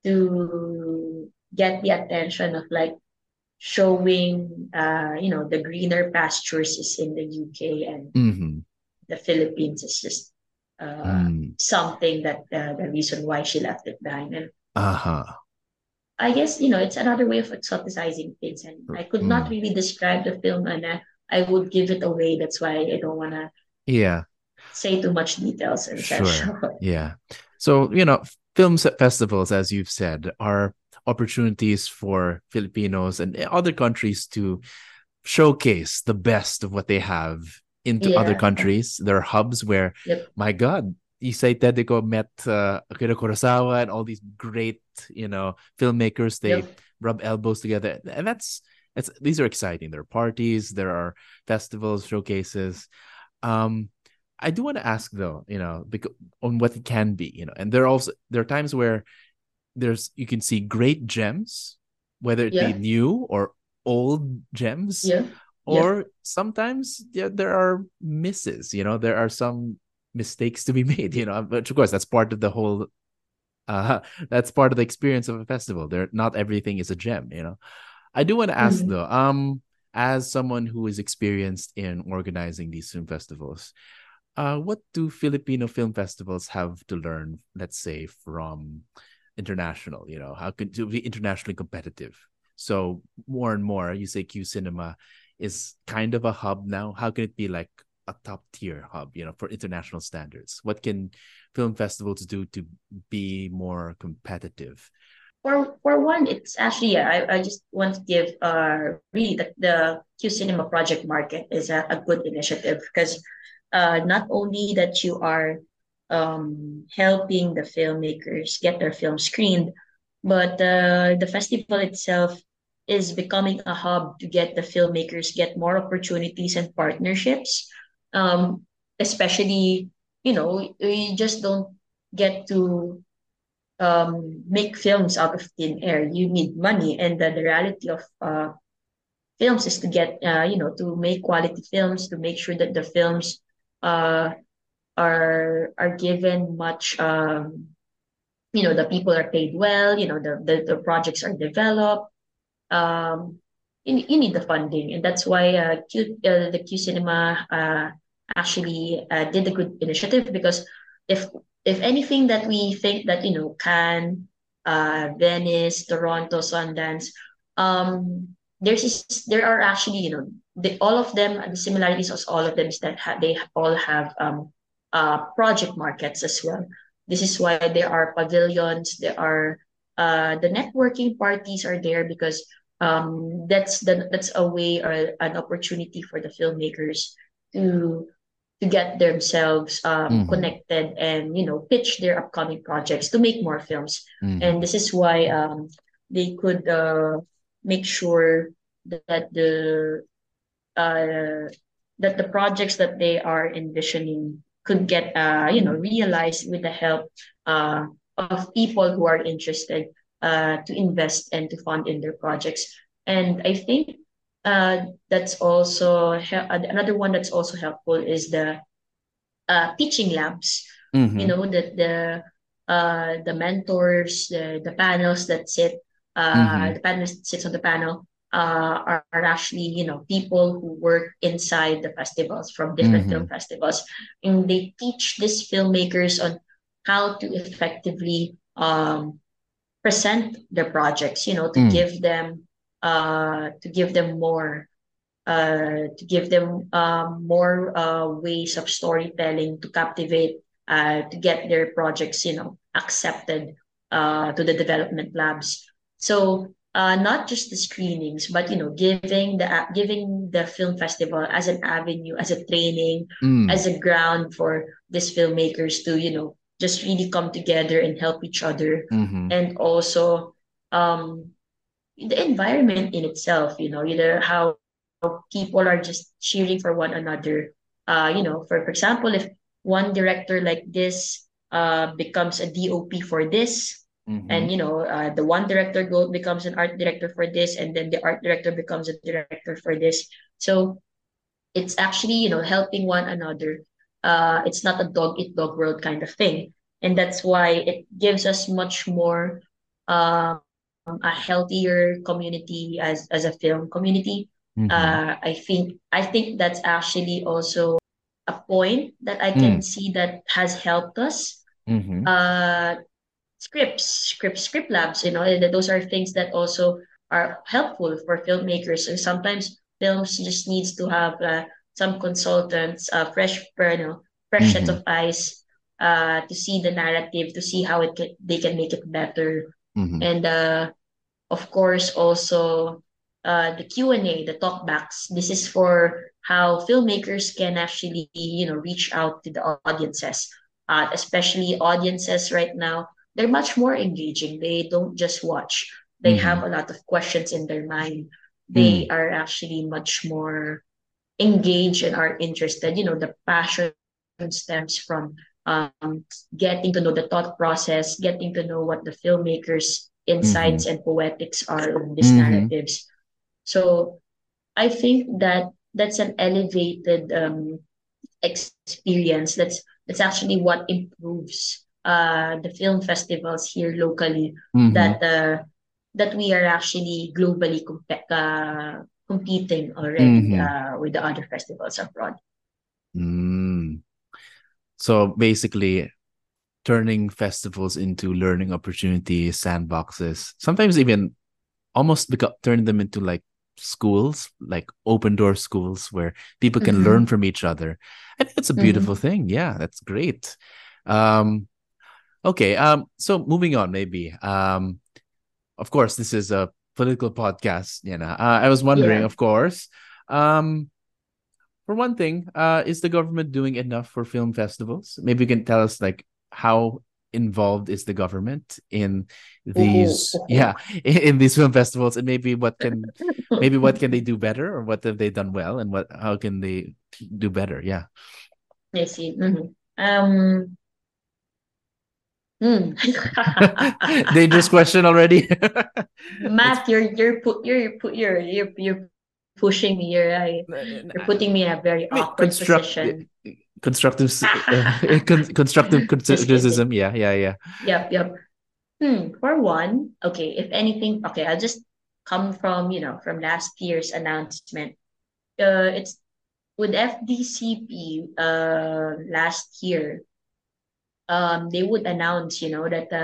[SPEAKER 2] to get the attention of like showing the greener pastures is in the UK, and
[SPEAKER 1] Mm-hmm.
[SPEAKER 2] the Philippines is just
[SPEAKER 1] Mm.
[SPEAKER 2] something that the reason why she left it behind. And
[SPEAKER 1] Uh-huh.
[SPEAKER 2] I guess it's another way of exoticizing things, and I could not
[SPEAKER 1] Mm.
[SPEAKER 2] really describe the film, and I would give it away. That's why I don't want to
[SPEAKER 1] Yeah,
[SPEAKER 2] say too much details and such.
[SPEAKER 1] sure. Yeah. So, films at festivals, as you've said, are opportunities for Filipinos and other countries to showcase the best of what they have into other
[SPEAKER 2] Yeah.
[SPEAKER 1] countries. There are hubs where,
[SPEAKER 2] Yep.
[SPEAKER 1] my God, Isay Tedico met Akira Kurosawa and all these great, filmmakers. They
[SPEAKER 2] Yep.
[SPEAKER 1] rub elbows together, and these are exciting. There are parties, there are festivals, showcases. Um, I do want to ask though, because on what it can be, and there are times where there's you can see great gems, whether it be
[SPEAKER 2] Yeah.
[SPEAKER 1] new or old gems,
[SPEAKER 2] Yeah. Yep.
[SPEAKER 1] or sometimes there are misses. There are some mistakes to be made. But of course that's part of the whole. Uh, that's part of the experience of a festival. Not everything is a gem. I do want to ask
[SPEAKER 2] Mhm.
[SPEAKER 1] though, as someone who is experienced in organizing these film festivals, what do Filipino film festivals have to learn, let's say, from international? How could to be internationally competitive? So more and more, you say Q Cinema is kind of a hub now. How can it be like a top tier hub, for international standards? What can film festivals do to be more competitive?
[SPEAKER 2] For one, it's actually, yeah, I just want to give really the Q Cinema Project Market is a good initiative, because not only that you are helping the filmmakers get their film screened, but the festival itself is becoming a hub to get the filmmakers get more opportunities and partnerships. Especially, you just don't get to make films out of thin air. You need money, and the reality of films is to get to make quality films, to make sure that the films uh, are given much the people are paid well, the projects are developed. um, you need the funding, and that's why the Q Cinema actually did a good initiative, because if if anything that we think that Cannes, Venice, Toronto, Sundance, there are actually all of them, the similarities of all of them is that they all have project markets as well. This is why there are pavilions, there are the networking parties are there, because that's a way or an opportunity for the filmmakers to to get themselves
[SPEAKER 1] Mm-hmm.
[SPEAKER 2] connected, and pitch their upcoming projects to make more films. And
[SPEAKER 1] Mm-hmm.
[SPEAKER 2] this is why they could make sure that uh, the projects that they are envisioning could get realized with the help uh, of people who are interested to invest and to fund in their projects. And I think that's also another one that's also helpful is the teaching labs. You
[SPEAKER 1] Mm-hmm.
[SPEAKER 2] know that the mentors, the panels that sit,
[SPEAKER 1] Mm-hmm.
[SPEAKER 2] the panelists that sits on the panel are actually people who work inside the festivals from different
[SPEAKER 1] Mm-hmm.
[SPEAKER 2] film festivals, and they teach these filmmakers on how to effectively present their projects.
[SPEAKER 1] Mm.
[SPEAKER 2] To give them more more ways of storytelling to captivate, to get their projects, accepted to the development labs. So not just the screenings, but giving the film festival as an avenue, as a training,
[SPEAKER 1] Mm.
[SPEAKER 2] as a ground for these filmmakers to just really come together and help each other,
[SPEAKER 1] Mm-hmm.
[SPEAKER 2] and also um, the environment in itself, either how people are just cheering for one another. For example, if one director like this becomes a DOP for this,
[SPEAKER 1] Mm-hmm.
[SPEAKER 2] and the one director becomes an art director for this, and then the art director becomes a director for this. So it's actually helping one another. It's not a dog eat dog world kind of thing, and that's why it gives us much more. um, a healthier community as a film community.
[SPEAKER 1] Mm-hmm.
[SPEAKER 2] I think that's actually also a point that I can
[SPEAKER 1] Mm.
[SPEAKER 2] see that has helped us.
[SPEAKER 1] Mm-hmm.
[SPEAKER 2] Uh, script labs, those are things that also are helpful for filmmakers. And sometimes films just needs to have some consultants, fresh set
[SPEAKER 1] Mm-hmm.
[SPEAKER 2] of eyes, to see the narrative, to see how they can make it better.
[SPEAKER 1] Mm-hmm.
[SPEAKER 2] And of course, also the Q&A, the talkbacks. This is for how filmmakers can actually, reach out to the audiences, especially audiences right now. They're much more engaging. They don't just watch. They
[SPEAKER 1] Mm-hmm.
[SPEAKER 2] have a lot of questions in their mind. They
[SPEAKER 1] Mm.
[SPEAKER 2] are actually much more engaged and are interested. The passion stems from getting to know the thought process, getting to know what the filmmakers'
[SPEAKER 1] Mm-hmm.
[SPEAKER 2] insights and poetics are in these
[SPEAKER 1] Mm-hmm.
[SPEAKER 2] narratives. So I think that that's an elevated experience. That's actually what improves the film festivals here locally.
[SPEAKER 1] Mm-hmm.
[SPEAKER 2] That we are actually globally competing already
[SPEAKER 1] Mm-hmm.
[SPEAKER 2] with the other festivals abroad.
[SPEAKER 1] Mm. So basically, turning festivals into learning opportunities, sandboxes, sometimes even almost turn them into like schools, like open door schools where people can learn
[SPEAKER 2] Mm-hmm.
[SPEAKER 1] from each other. I think it's a beautiful
[SPEAKER 2] Mm-hmm.
[SPEAKER 1] thing. Yeah, that's great. Um, okay. So moving on, maybe. Of course, this is a political podcast. I was wondering,
[SPEAKER 2] Yeah.
[SPEAKER 1] of course, um, for one thing, is the government doing enough for film festivals? Maybe you can tell us like how involved is the government in
[SPEAKER 2] Oh,
[SPEAKER 1] these,
[SPEAKER 2] oh,
[SPEAKER 1] yeah, in these film festivals, and maybe what can they do better, or what have they done well, and what how can they do better? Yeah.
[SPEAKER 2] I see. Mm-hmm. Um, hmm.
[SPEAKER 1] Dangerous question already. It's
[SPEAKER 2] Matt, you're pushing me. You're putting me in a very
[SPEAKER 1] I mean,
[SPEAKER 2] awkward position.
[SPEAKER 1] constructive, constructive
[SPEAKER 2] Just kidding.
[SPEAKER 1] criticism. Yeah, yeah, yeah.
[SPEAKER 2] Yep, yep. For one, okay, if anything, okay, I'll just come from, from last year's announcement. It's with FDCP last year, they would announce, that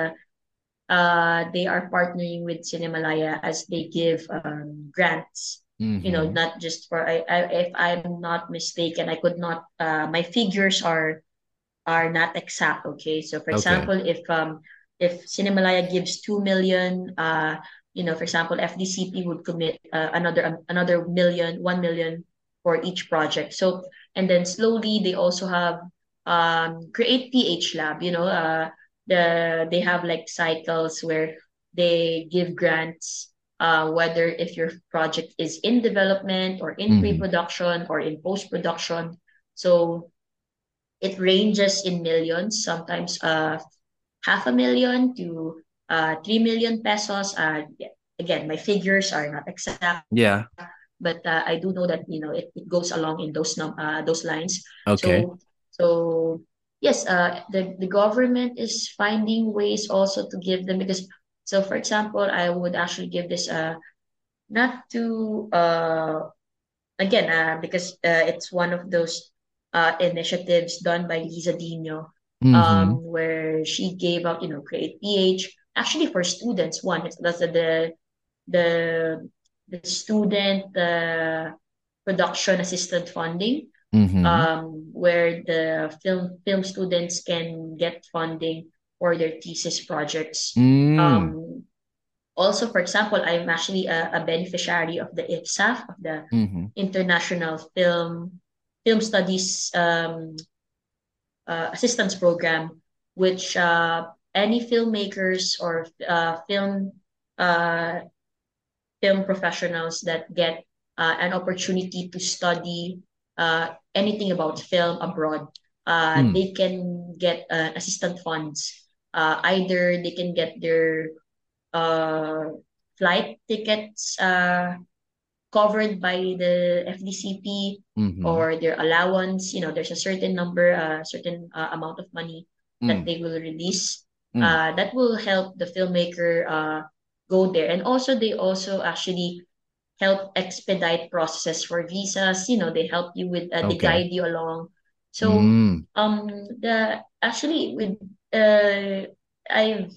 [SPEAKER 2] they are partnering with Cinemalaya as they give grants.
[SPEAKER 1] Mm-hmm.
[SPEAKER 2] Not just for if I'm not mistaken, I could not. My figures are not exact. Okay, so for
[SPEAKER 1] Okay.
[SPEAKER 2] example, if Cinemalaya gives 2 million, for example, FDCP would commit another million, 1 million for each project. So and then slowly they also have Create PH Lab. They have like cycles where they give grants. Whether if your project is in development or in
[SPEAKER 1] Mm-hmm.
[SPEAKER 2] pre-production or in post-production. So it ranges in millions, sometimes half a million to 3 million pesos. Again, my figures are not exact,
[SPEAKER 1] Yeah.
[SPEAKER 2] but I do know that it goes along in those lines.
[SPEAKER 1] Okay.
[SPEAKER 2] So yes, the government is finding ways also to give them because so for example, I would actually give this not to again, because it's one of those initiatives done by Lisa Dino,
[SPEAKER 1] Mm-hmm.
[SPEAKER 2] where she gave out, Create PH, actually for students. One, that's the the student production assistant funding,
[SPEAKER 1] Mm-hmm.
[SPEAKER 2] where the film students can get funding for their thesis projects.
[SPEAKER 1] Mm.
[SPEAKER 2] Um, Also, for example, I'm actually a beneficiary of the IPSAF, of the
[SPEAKER 1] Mm-hmm.
[SPEAKER 2] International Film Studies Assistance Program, which any filmmakers or uh, film professionals that get an opportunity to study anything about film abroad,
[SPEAKER 1] Mm.
[SPEAKER 2] they can get assistant funds. Either they can get their uh, flight tickets covered by the FDCP
[SPEAKER 1] Mm-hmm.
[SPEAKER 2] or their allowance. There's a certain number, certain amount of money that
[SPEAKER 1] Mm.
[SPEAKER 2] they will release.
[SPEAKER 1] Mm.
[SPEAKER 2] that will help the filmmaker go there. And also they also actually help expedite processes for visas. They help you with they
[SPEAKER 1] Okay.
[SPEAKER 2] guide you along. So
[SPEAKER 1] Mm.
[SPEAKER 2] the actually with uh I've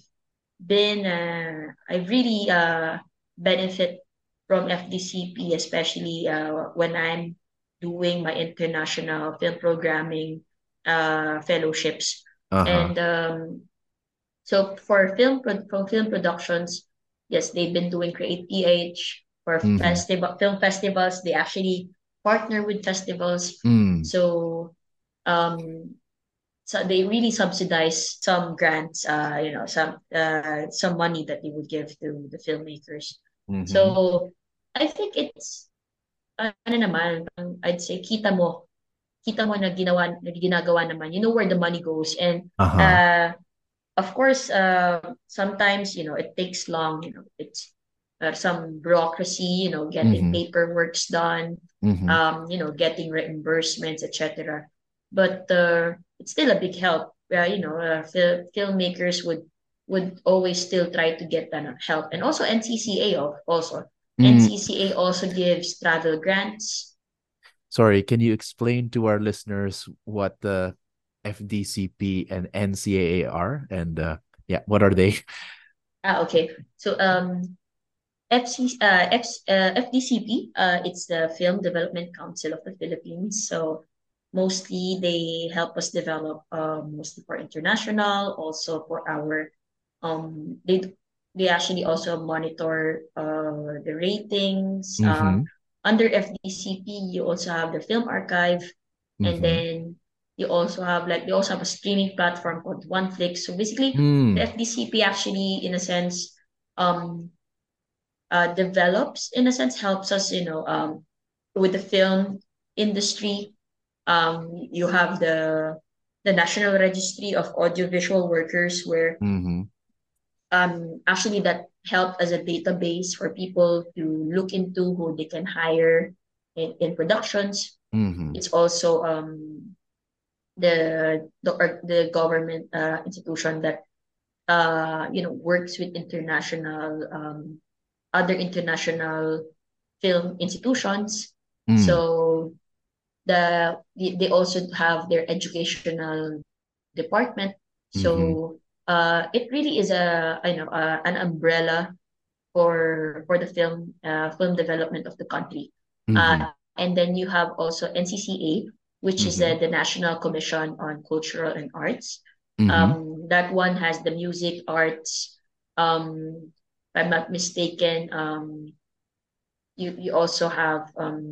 [SPEAKER 2] I really benefit from FDCP, especially when I'm doing my international film programming fellowships.
[SPEAKER 1] Uh-huh.
[SPEAKER 2] And so for from film productions, yes, they've been doing Create PH for
[SPEAKER 1] Mm-hmm.
[SPEAKER 2] film festivals. They actually partner with festivals.
[SPEAKER 1] Mm.
[SPEAKER 2] So um, so they really subsidize some grants, some money that they would give to the filmmakers.
[SPEAKER 1] Mm-hmm.
[SPEAKER 2] So I think it's ano naman, I'd say kita mo na ginagawa naman. You know where the money goes, and
[SPEAKER 1] Uh-huh.
[SPEAKER 2] uh of course, sometimes, it takes long, it's some bureaucracy, getting
[SPEAKER 1] Mm-hmm.
[SPEAKER 2] paperworks done,
[SPEAKER 1] Mm-hmm.
[SPEAKER 2] getting reimbursements, etc. But it's still a big help. Filmmakers would always still try to get that help. And also NCCA also.
[SPEAKER 1] Mm.
[SPEAKER 2] NCCA also gives travel grants.
[SPEAKER 1] Sorry, can you explain to our listeners what the FDCP and NCAA are? And yeah, what are they?
[SPEAKER 2] Okay. So FDCP, it's the Film Development Council of the Philippines. So mostly they help us develop mostly for international, also for our they actually also monitor the ratings.
[SPEAKER 1] Mm-hmm.
[SPEAKER 2] Under FDCP, you also have the film archive, and
[SPEAKER 1] Mm-hmm.
[SPEAKER 2] then they also have a streaming platform called OneFlix. So basically, the
[SPEAKER 1] Mm.
[SPEAKER 2] FDCP actually, in a sense, um, develops, in a sense, helps us, with the film industry. You have the National Registry of Audiovisual Workers, where
[SPEAKER 1] Mm-hmm.
[SPEAKER 2] actually that help as a database for people to look into who they can hire in productions.
[SPEAKER 1] Mm-hmm.
[SPEAKER 2] It's also the government institution that works with international other international film institutions.
[SPEAKER 1] Mm.
[SPEAKER 2] So they also have their educational department.
[SPEAKER 1] Mm-hmm.
[SPEAKER 2] So it really is an umbrella for the film development of the country.
[SPEAKER 1] Mm-hmm.
[SPEAKER 2] And then you have also NCCA, which is
[SPEAKER 1] Mm-hmm.
[SPEAKER 2] the National Commission on Cultural and Arts.
[SPEAKER 1] Mm-hmm.
[SPEAKER 2] That one has the music arts. If I'm not mistaken, you also have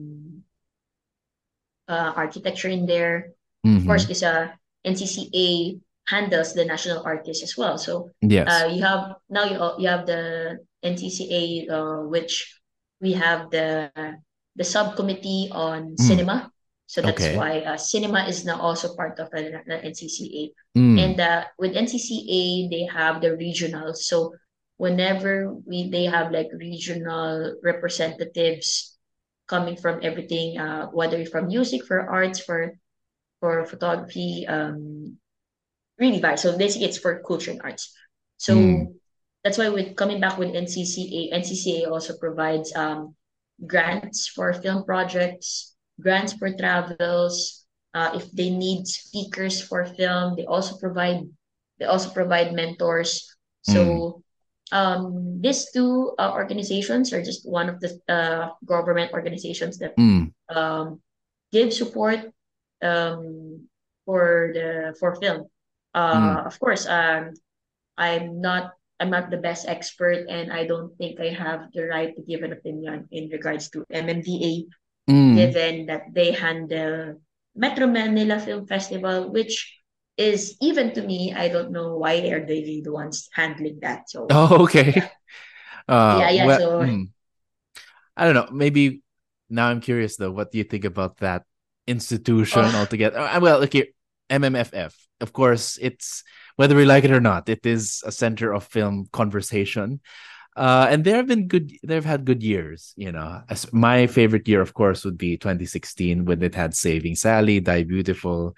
[SPEAKER 2] architecture in there. Of course,
[SPEAKER 1] Mm-hmm.
[SPEAKER 2] because NCCA handles the national artists as well. So
[SPEAKER 1] Yes.
[SPEAKER 2] you have now you have the NCCA, which we have the subcommittee on
[SPEAKER 1] Mm.
[SPEAKER 2] cinema. So that's
[SPEAKER 1] Okay.
[SPEAKER 2] why cinema is now also part of the NCCA.
[SPEAKER 1] Mm.
[SPEAKER 2] And with NCCA, they have the regional. So whenever they have like regional representatives coming from everything, whether from music, for arts, for photography, really varies. So basically, it's for culture and arts.
[SPEAKER 1] Mm.
[SPEAKER 2] So that's why with coming back with NCCA also provides grants for film projects, grants for travels. If they need speakers for film, they also provide mentors.
[SPEAKER 1] Mm.
[SPEAKER 2] So these two organizations are just one of the government organizations that
[SPEAKER 1] Mm.
[SPEAKER 2] um, give support um, for film.
[SPEAKER 1] Mm.
[SPEAKER 2] Of course, I'm not I'm not the best expert, and I don't think I have the right to give an opinion in regards to MMDA,
[SPEAKER 1] Mm.
[SPEAKER 2] given that they handle Metro Manila Film Festival, which is, even to me, I don't know why are they the ones handling that. So
[SPEAKER 1] Oh,
[SPEAKER 2] yeah,
[SPEAKER 1] okay.
[SPEAKER 2] yeah.
[SPEAKER 1] Well,
[SPEAKER 2] So
[SPEAKER 1] I don't know. Maybe now I'm curious though. What do you think about that institution
[SPEAKER 2] oh,
[SPEAKER 1] altogether? Well, okay, MMFF. Of course, it's whether we like it or not, it is a center of film conversation. And there have been good. They've had good years. As my favorite year, of course, would be 2016 when it had Saving Sally, Die Beautiful.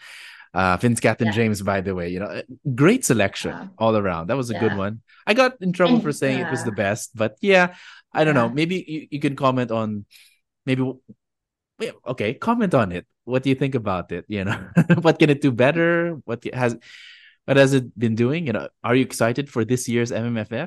[SPEAKER 1] Vince Cat and
[SPEAKER 2] Yeah.
[SPEAKER 1] James, by the way, great selection
[SPEAKER 2] Uh,
[SPEAKER 1] all around. That was a good
[SPEAKER 2] yeah.
[SPEAKER 1] one. I got in trouble for
[SPEAKER 2] And
[SPEAKER 1] saying it was the best, but yeah, I don't know.
[SPEAKER 2] yeah.
[SPEAKER 1] Maybe you can comment on maybe. Yeah, okay, comment on it. What do you think about it? What can it do better? What has it been doing? Are you excited for this year's MMFF?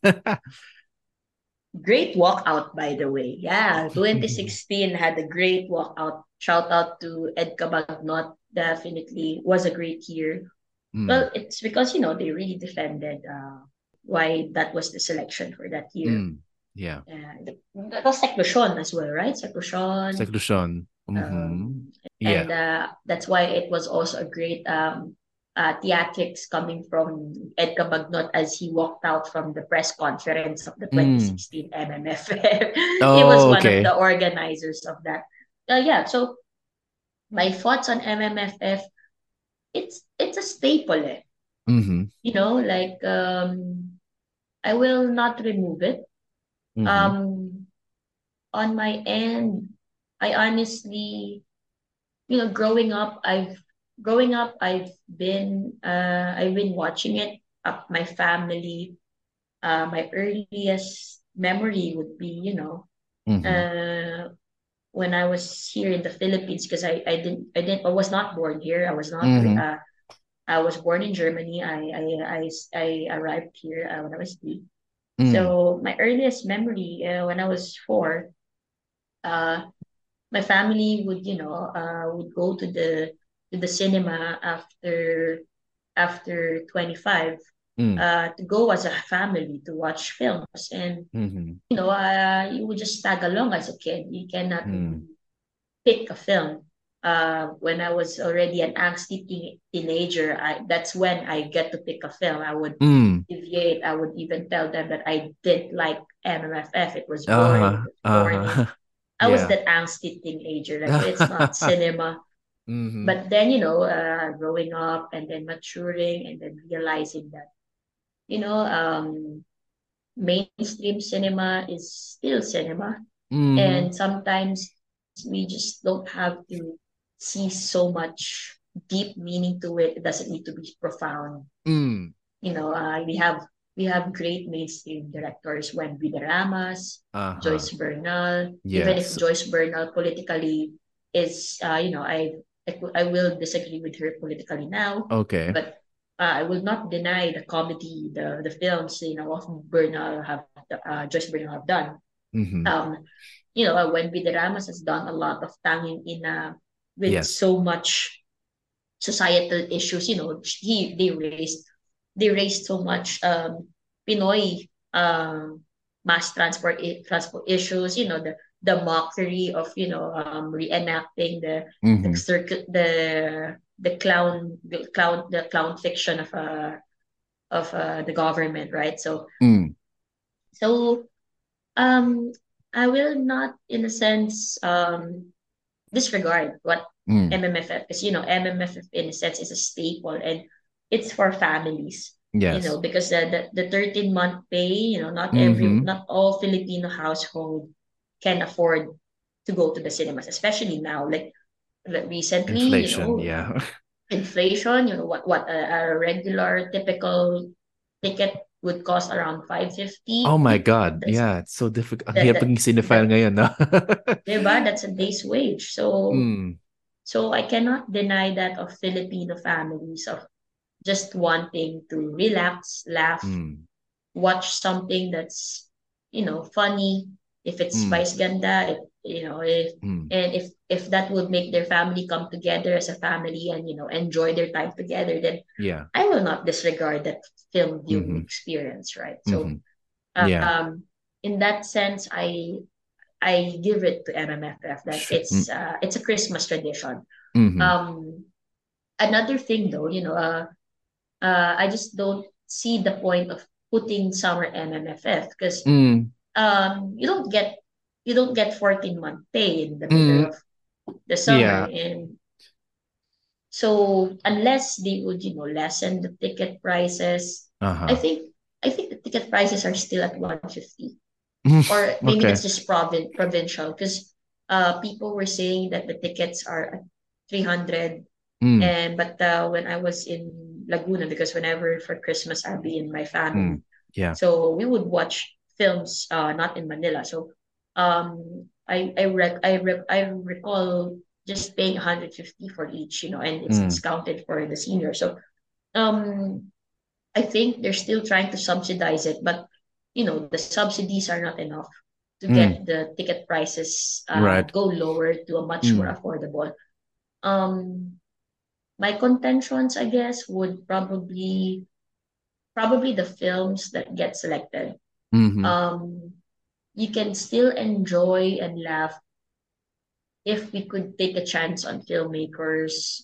[SPEAKER 2] Great walkout, by the way. Yeah, 2016 had a great walkout. Shout out to Ed Cabagnot. Definitely was a great year.
[SPEAKER 1] Mm,
[SPEAKER 2] Well, it's because, they really defended why that was the selection for that year.
[SPEAKER 1] mm, yeah.
[SPEAKER 2] That was Seclusion as well, right? Seclusion.
[SPEAKER 1] Seclusion. Mm-hmm.
[SPEAKER 2] Um,
[SPEAKER 1] Yeah.
[SPEAKER 2] and that's why it was also a great theatrics coming from Ed Cabagnot as he walked out from the press conference of the
[SPEAKER 1] Mm.
[SPEAKER 2] 2016 MMFF. He was
[SPEAKER 1] Oh,
[SPEAKER 2] one of the
[SPEAKER 1] okay.
[SPEAKER 2] organizers of that. Yeah, so my thoughts on MMFF, it's a staple.
[SPEAKER 1] Mm-hmm.
[SPEAKER 2] Like I will not remove it.
[SPEAKER 1] Mm-hmm.
[SPEAKER 2] Um, on my end, I honestly, growing up, I've been watching it. My family, my earliest memory would be,
[SPEAKER 1] Mm-hmm.
[SPEAKER 2] uh, when I was here in the Philippines, because I was not born here.
[SPEAKER 1] Mm-hmm.
[SPEAKER 2] I was born in Germany. I arrived here when I was 3.
[SPEAKER 1] Mm.
[SPEAKER 2] So my earliest memory, when I was 4, uh, my family would go to the cinema after 25,
[SPEAKER 1] Mm.
[SPEAKER 2] to go as a family to watch films. And
[SPEAKER 1] Mm-hmm.
[SPEAKER 2] you would just tag along as a kid. You cannot
[SPEAKER 1] Mm.
[SPEAKER 2] really pick a film. When I was already an angsty teenager, that's when I get to pick a film. I would
[SPEAKER 1] Mm.
[SPEAKER 2] deviate. I would even tell them that I didn't like MMFF. It was boring. It
[SPEAKER 1] Uh-huh.
[SPEAKER 2] was corny.
[SPEAKER 1] Uh-huh.
[SPEAKER 2] I was
[SPEAKER 1] Yeah.
[SPEAKER 2] that angsty teenager. Like, it's not cinema.
[SPEAKER 1] Mm-hmm.
[SPEAKER 2] But then, growing up and then maturing and then realizing that, you know, um, mainstream cinema is still cinema.
[SPEAKER 1] Mm-hmm.
[SPEAKER 2] And sometimes we just don't have to see so much deep meaning to it. It doesn't need to be profound.
[SPEAKER 1] Mm.
[SPEAKER 2] We have great mainstream directors, when Vidaramas,
[SPEAKER 1] Uh-huh.
[SPEAKER 2] Joyce Bernal. Even if
[SPEAKER 1] Yes.
[SPEAKER 2] Joyce Bernal politically is, I will disagree with her politically now,
[SPEAKER 1] Okay.
[SPEAKER 2] but I will not deny the comedy, the films, of Joyce Bernal have done.
[SPEAKER 1] Mm-hmm.
[SPEAKER 2] When Vidaramas has done a lot of tanging in with
[SPEAKER 1] Yes.
[SPEAKER 2] so much societal issues. They raised so much Pinoy mass transport issues. The mockery of reenacting the
[SPEAKER 1] Mm-hmm.
[SPEAKER 2] circuit the clown fiction of the government, right?
[SPEAKER 1] Mm.
[SPEAKER 2] So um I will not, in a sense, disregard what
[SPEAKER 1] Mm.
[SPEAKER 2] MMFF, because MMFF in a sense is a staple, and it's for families.
[SPEAKER 1] Yes.
[SPEAKER 2] Because the 13-month pay,
[SPEAKER 1] Mm-hmm.
[SPEAKER 2] not all Filipino household can afford to go to the cinemas, especially now. Like recently,
[SPEAKER 1] Inflation. Yeah.
[SPEAKER 2] inflation. A regular typical ticket would cost around
[SPEAKER 1] Oh
[SPEAKER 2] 550.
[SPEAKER 1] my God.
[SPEAKER 2] That's
[SPEAKER 1] Yeah, it's so difficult. Ang
[SPEAKER 2] that
[SPEAKER 1] hirap
[SPEAKER 2] that
[SPEAKER 1] maging cinephile
[SPEAKER 2] that
[SPEAKER 1] ngayon, no?
[SPEAKER 2] diba? That's a day's wage. So
[SPEAKER 1] Mm.
[SPEAKER 2] So I cannot deny that of Filipino families, of just wanting to relax, laugh,
[SPEAKER 1] Mm.
[SPEAKER 2] watch something that's, funny. If it's
[SPEAKER 1] Mm.
[SPEAKER 2] spice ganda,
[SPEAKER 1] Mm.
[SPEAKER 2] if that would make their family come together as a family and enjoy their time together, then
[SPEAKER 1] Yeah.
[SPEAKER 2] I will not disregard that film viewing
[SPEAKER 1] Mm-hmm.
[SPEAKER 2] experience, right?
[SPEAKER 1] Mm-hmm.
[SPEAKER 2] So
[SPEAKER 1] Yeah.
[SPEAKER 2] in that sense, I give it to MMFF that
[SPEAKER 1] Sure.
[SPEAKER 2] it's a Christmas tradition.
[SPEAKER 1] Mm-hmm.
[SPEAKER 2] Um, Another thing, though, I just don't see the point of putting summer MMFF, because
[SPEAKER 1] Mm.
[SPEAKER 2] you don't get 14-month pay in the middle
[SPEAKER 1] Mm.
[SPEAKER 2] of the summer.
[SPEAKER 1] Yeah.
[SPEAKER 2] And so unless they would lessen the ticket prices, I
[SPEAKER 1] Uh-huh.
[SPEAKER 2] think I think the ticket prices are still at 150, or maybe
[SPEAKER 1] Okay.
[SPEAKER 2] that's just provincial, because people were saying that the tickets are at 300.
[SPEAKER 1] Mm,
[SPEAKER 2] And but when I was in Laguna, because whenever for Christmas I'll be in my family,
[SPEAKER 1] mm, yeah.
[SPEAKER 2] so we would watch films not in Manila. So I recall just paying 150 for each, and it's
[SPEAKER 1] Mm,
[SPEAKER 2] discounted for the senior. So um I think they're still trying to subsidize it, but the subsidies are not enough to
[SPEAKER 1] mm,
[SPEAKER 2] get the ticket prices
[SPEAKER 1] right.
[SPEAKER 2] go lower to a much more
[SPEAKER 1] Mm,
[SPEAKER 2] affordable. Um, my contentions, I guess, would probably the films that get selected.
[SPEAKER 1] mm-hmm,
[SPEAKER 2] Um, you can still enjoy and laugh if we could take a chance on filmmakers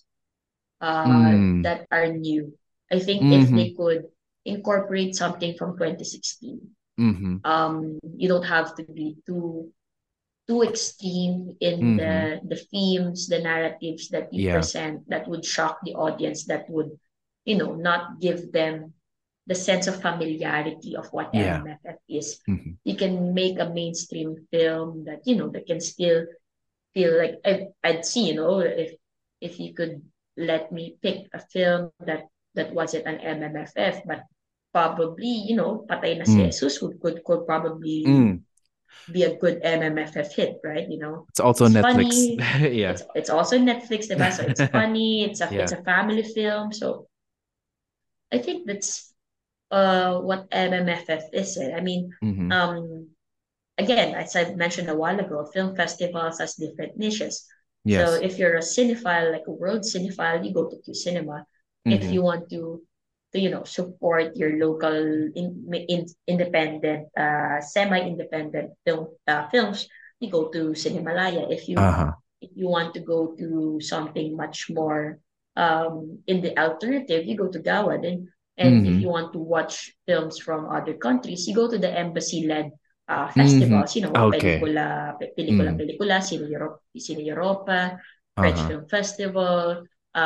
[SPEAKER 1] mm,
[SPEAKER 2] that are new. I think if
[SPEAKER 1] mm-hmm,
[SPEAKER 2] they could incorporate something from 2016,
[SPEAKER 1] mm-hmm,
[SPEAKER 2] you don't have to be too extreme in
[SPEAKER 1] mm-hmm.
[SPEAKER 2] the themes, the narratives that you
[SPEAKER 1] Yeah,
[SPEAKER 2] present that would shock the audience, that would, not give them the sense of familiarity of what
[SPEAKER 1] yeah.
[SPEAKER 2] MMFF is.
[SPEAKER 1] Mm-hmm.
[SPEAKER 2] You can make a mainstream film that, that can still feel like I'd see, if you could let me pick a film that wasn't an MMFF, but probably, Patay na si
[SPEAKER 1] Mm,
[SPEAKER 2] Jesus could probably
[SPEAKER 1] mm.
[SPEAKER 2] be a good MMFF hit, right?
[SPEAKER 1] It's also
[SPEAKER 2] It's
[SPEAKER 1] Netflix.
[SPEAKER 2] funny.
[SPEAKER 1] Yeah.
[SPEAKER 2] It's also Netflix, diba? So it's funny. It's
[SPEAKER 1] Yeah.
[SPEAKER 2] a family film. So I think that's what MMFF is. I mean,
[SPEAKER 1] Mm-hmm.
[SPEAKER 2] um, again, as I mentioned a while ago, film festivals has different niches. So
[SPEAKER 1] Yes.
[SPEAKER 2] if you're a cinephile, like a world cinephile, you go to Q Cinema. If
[SPEAKER 1] Mm-hmm.
[SPEAKER 2] you want to support your local independent, semi-independent films, you go to Cinemalaya.
[SPEAKER 1] Uh-huh.
[SPEAKER 2] If you want to go to something much more in the alternative, you go to Gawad. And if
[SPEAKER 1] Mm-hmm.
[SPEAKER 2] you want to watch films from other countries, you go to the embassy-led
[SPEAKER 1] Mm-hmm.
[SPEAKER 2] festivals,
[SPEAKER 1] Okay. Mm.
[SPEAKER 2] Cine Europa, French
[SPEAKER 1] Uh-huh.
[SPEAKER 2] Film Festival,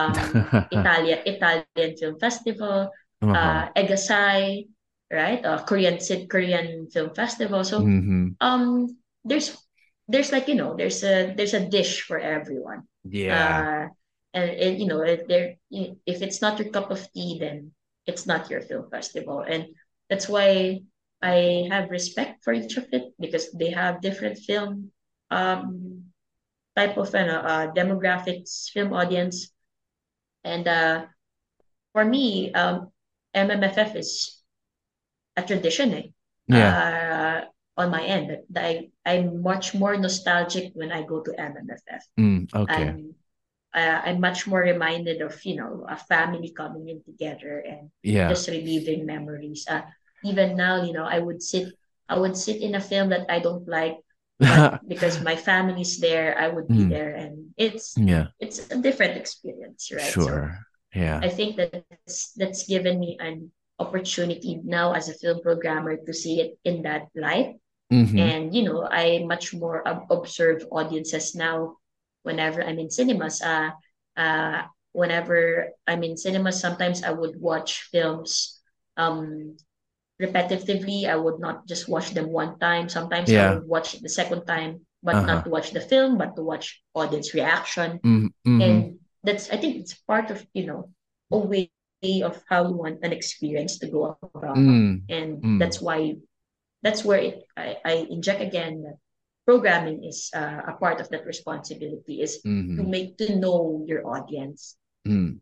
[SPEAKER 2] Italian Film Festival,
[SPEAKER 1] Uh-huh.
[SPEAKER 2] Egasai, right? Korean Film Festival. So
[SPEAKER 1] Mm-hmm.
[SPEAKER 2] um, there's like there's a dish for everyone.
[SPEAKER 1] Yeah.
[SPEAKER 2] Uh, and if it's not your cup of tea, then it's not your film festival, and that's why I have respect for each of it, because they have different film um type of demographics, film audience, and for me, MMFF is a tradition.
[SPEAKER 1] Yeah.
[SPEAKER 2] On my end, that I'm much more nostalgic when I go to MMFF.
[SPEAKER 1] Mm, okay.
[SPEAKER 2] I'm I'm much more reminded of a family coming in together and
[SPEAKER 1] Yeah.
[SPEAKER 2] just reliving memories. Even now, I would sit in a film that I don't like, but because my family's there, I would be
[SPEAKER 1] Mm,
[SPEAKER 2] there, and
[SPEAKER 1] yeah.
[SPEAKER 2] it's a different experience, right? So
[SPEAKER 1] Sure. Yeah.
[SPEAKER 2] I think that's given me an opportunity now as a film programmer to see it in that light.
[SPEAKER 1] Mm-hmm.
[SPEAKER 2] And I much more observe audiences now whenever I'm in cinemas. Whenever I'm in cinemas, sometimes I would watch films um repetitively. I would not just watch them one time. Sometimes I
[SPEAKER 1] Yeah.
[SPEAKER 2] will watch it the second time, but not
[SPEAKER 1] Uh-huh.
[SPEAKER 2] to watch the film, but to watch audience reaction.
[SPEAKER 1] Mm-hmm.
[SPEAKER 2] And I think it's part of a way of how you want an experience to go about.
[SPEAKER 1] Mm,
[SPEAKER 2] And
[SPEAKER 1] mm,
[SPEAKER 2] that's where I inject again that programming is a part of that responsibility, is to
[SPEAKER 1] mm-hmm.
[SPEAKER 2] make to know your audience.
[SPEAKER 1] Mm.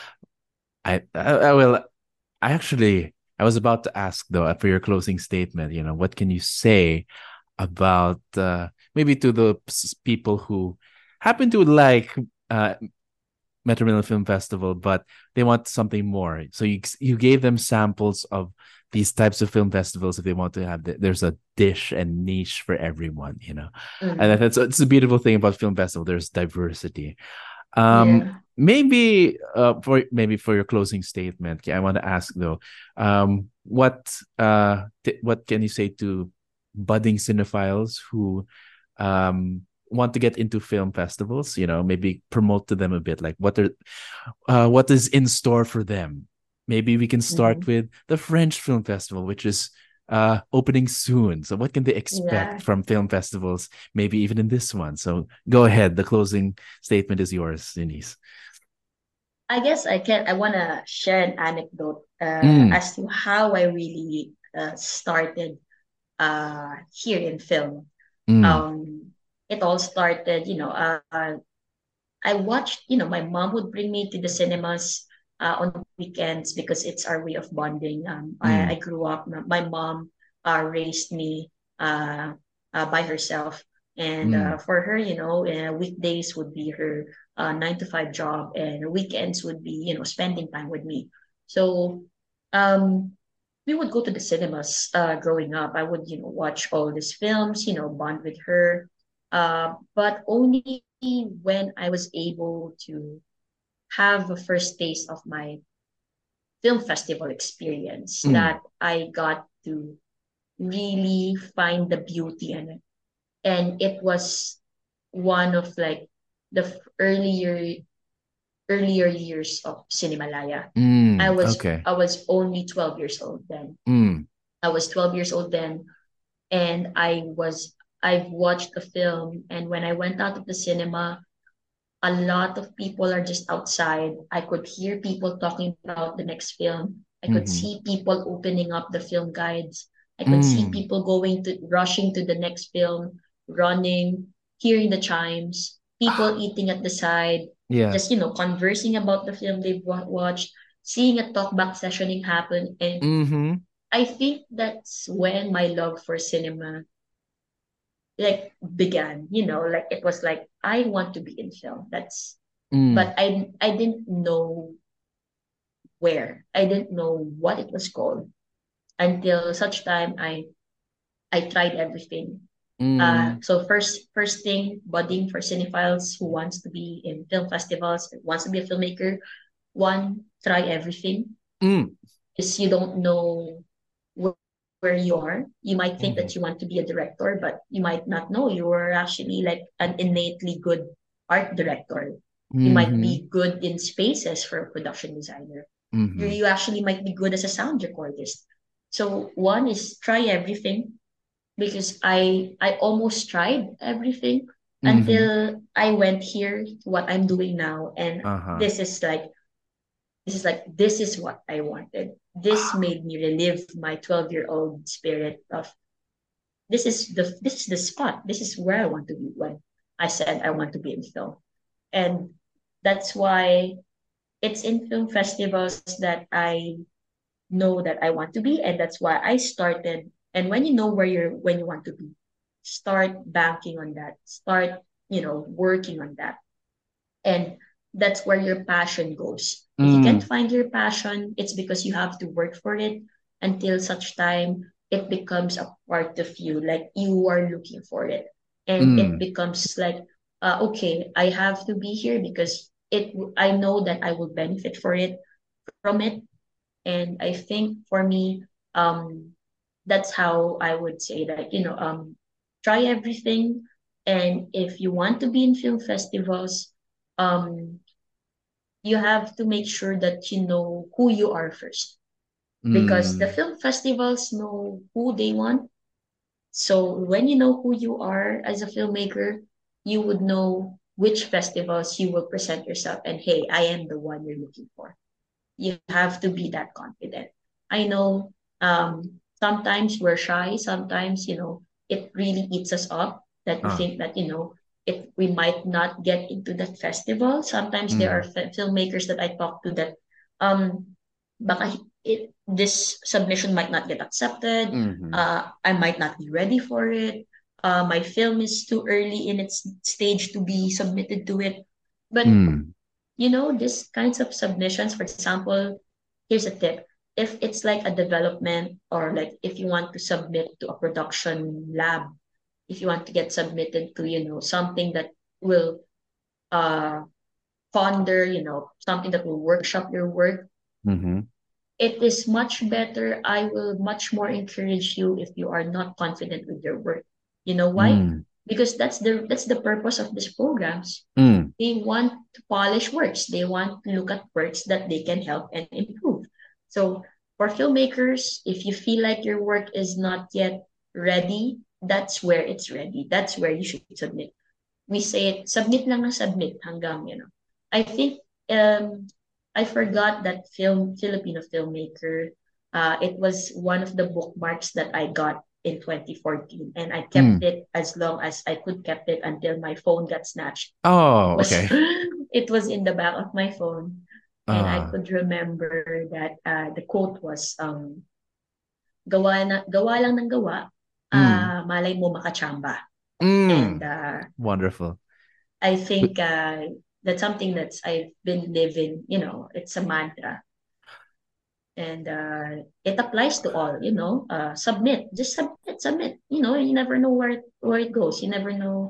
[SPEAKER 1] I will. I was about to ask though for your closing statement. What can you say about maybe to the people who happen to like Metro Manila Film Festival, but they want something more. So you gave them samples of these types of film festivals if they want to have there's a dish and niche for everyone. And
[SPEAKER 2] Mm.
[SPEAKER 1] that's it's a beautiful thing about film festival. There's diversity.
[SPEAKER 2] Yeah.
[SPEAKER 1] Maybe for your closing statement, okay, I want to ask though, what can you say to budding cinephiles who want to get into film festivals? Maybe promote to them a bit, like what is in store for them. Maybe we can start
[SPEAKER 2] Mhm.
[SPEAKER 1] with the French Film Festival, which is opening soon. So what can they expect
[SPEAKER 2] Yeah.
[SPEAKER 1] from film festivals, maybe even in this one? So go ahead. The closing statement is yours, Denise.
[SPEAKER 2] I guess I want to share an anecdote
[SPEAKER 1] Mm,
[SPEAKER 2] as to how I really started here in film.
[SPEAKER 1] mm,
[SPEAKER 2] Um, it all started, I watched, my mom would bring me to the cinemas on weekends because it's our way of bonding. I
[SPEAKER 1] mm,
[SPEAKER 2] grew up, my mom raised me uh, by herself. And
[SPEAKER 1] mm,
[SPEAKER 2] for her, weekdays would be her 9 to 5 job, and weekends would be, spending time with me. So um, we would go to the cinemas growing up. I would, watch all these films, bond with her. But only when I was able to have a first taste of my film festival experience
[SPEAKER 1] mm,
[SPEAKER 2] that I got to really find the beauty in it. And it was one of like the earlier years of Cinemalaya. I
[SPEAKER 1] mm.
[SPEAKER 2] was
[SPEAKER 1] Okay.
[SPEAKER 2] I was only 12 years old then.
[SPEAKER 1] Mm,
[SPEAKER 2] I was 12 years old then, and I've watched the film, and when I went out of the cinema, a lot of people are just outside. I could hear people talking about the next film. I could
[SPEAKER 1] mm-hmm,
[SPEAKER 2] see people opening up the film guides. I could see
[SPEAKER 1] mm.
[SPEAKER 2] people rushing to the next film, running, hearing the chimes, people
[SPEAKER 1] Ah,
[SPEAKER 2] eating at the side,
[SPEAKER 1] yeah.
[SPEAKER 2] just, conversing about the film they've watched, seeing a talkback sessioning happen. And
[SPEAKER 1] Mm-hmm.
[SPEAKER 2] I think that's when my love for cinema like began, like it was like I want to be in film.
[SPEAKER 1] Mm,
[SPEAKER 2] But I didn't know where. I didn't know what it was called until such time I tried everything.
[SPEAKER 1] mm,
[SPEAKER 2] So first thing, budding for cinephiles who wants to be in film festivals, wants to be a filmmaker, one, try everything.
[SPEAKER 1] mm,
[SPEAKER 2] Because you don't know where, where you are. You might think
[SPEAKER 1] mm-hmm,
[SPEAKER 2] that you want to be a director, but you might not know you are actually like an innately good art director. You might
[SPEAKER 1] mm-hmm,
[SPEAKER 2] be good in spaces for a production designer. You,
[SPEAKER 1] mm-hmm,
[SPEAKER 2] you actually might be good as a sound recordist. So one is try everything because I almost tried everything
[SPEAKER 1] mm-hmm.
[SPEAKER 2] until I went here to what I'm doing now, and
[SPEAKER 1] Uh-huh.
[SPEAKER 2] this is what I wanted. This
[SPEAKER 1] Ah,
[SPEAKER 2] made me relive my 12-year-old spirit of this is the spot. This is where I want to be when I said I want to be in film. And that's why it's in film festivals that I know that I want to be, and that's why I started. And when you know when you want to be, start banking on that. Start, working on that. And that's where your passion goes. If you can't
[SPEAKER 1] mm,
[SPEAKER 2] find your passion, it's because you have to work for it until such time it becomes a part of you, like you are looking for it. And it
[SPEAKER 1] mm,
[SPEAKER 2] becomes like, okay, I have to be here because I know that I will benefit from it. And I think for me, that's how I would say that, try everything. And if you want to be in film festivals, um, you have to make sure that you know who you are first. Because the
[SPEAKER 1] mm,
[SPEAKER 2] film festivals know who they want. So when you know who you are as a filmmaker, you would know which festivals you will present yourself and hey, I am the one you're looking for. You have to be that confident. I know sometimes we're shy, sometimes, it really eats us up that we
[SPEAKER 1] ah,
[SPEAKER 2] think that, it we might not get into that festival. Sometimes there are
[SPEAKER 1] mm,
[SPEAKER 2] filmmakers that I talk to that um baka this submission might not get accepted.
[SPEAKER 1] mm-hmm,
[SPEAKER 2] I might not be ready for it. My film is too early in its stage to be submitted to it. But
[SPEAKER 1] mm,
[SPEAKER 2] these kinds of submissions, for example, here's a tip. If it's like a development or like if you want to submit to a production lab, if you want to get submitted to, something that will uh ponder, something that will workshop your work,
[SPEAKER 1] mm-hmm,
[SPEAKER 2] it is much better. I will much more encourage you if you are not confident with your work. You know why?
[SPEAKER 1] mm,
[SPEAKER 2] Because that's the purpose of these programs.
[SPEAKER 1] mm,
[SPEAKER 2] They want to polish works. They want to look at works that they can help and improve. So for filmmakers, if you feel like your work is not yet ready, that's where it's ready. That's where you should submit. We say it, submit lang ng submit hanggang. I think um, I forgot that Filipino filmmaker. It was one of the bookmarks that I got in 2014, and I kept
[SPEAKER 1] Mm.
[SPEAKER 2] it as long as I could kept it until my phone got snatched. It
[SPEAKER 1] Oh,
[SPEAKER 2] was
[SPEAKER 1] okay.
[SPEAKER 2] it was in the back of my phone, and I
[SPEAKER 1] Uh,
[SPEAKER 2] could remember that the quote was gawa lang ng gawa,
[SPEAKER 1] mm,
[SPEAKER 2] malay mo makachamba. And
[SPEAKER 1] mm. Wonderful.
[SPEAKER 2] I think that's something that's I've been living, it's a mantra. And it applies to all, submit, just submit, submit. You never know where it goes. You never know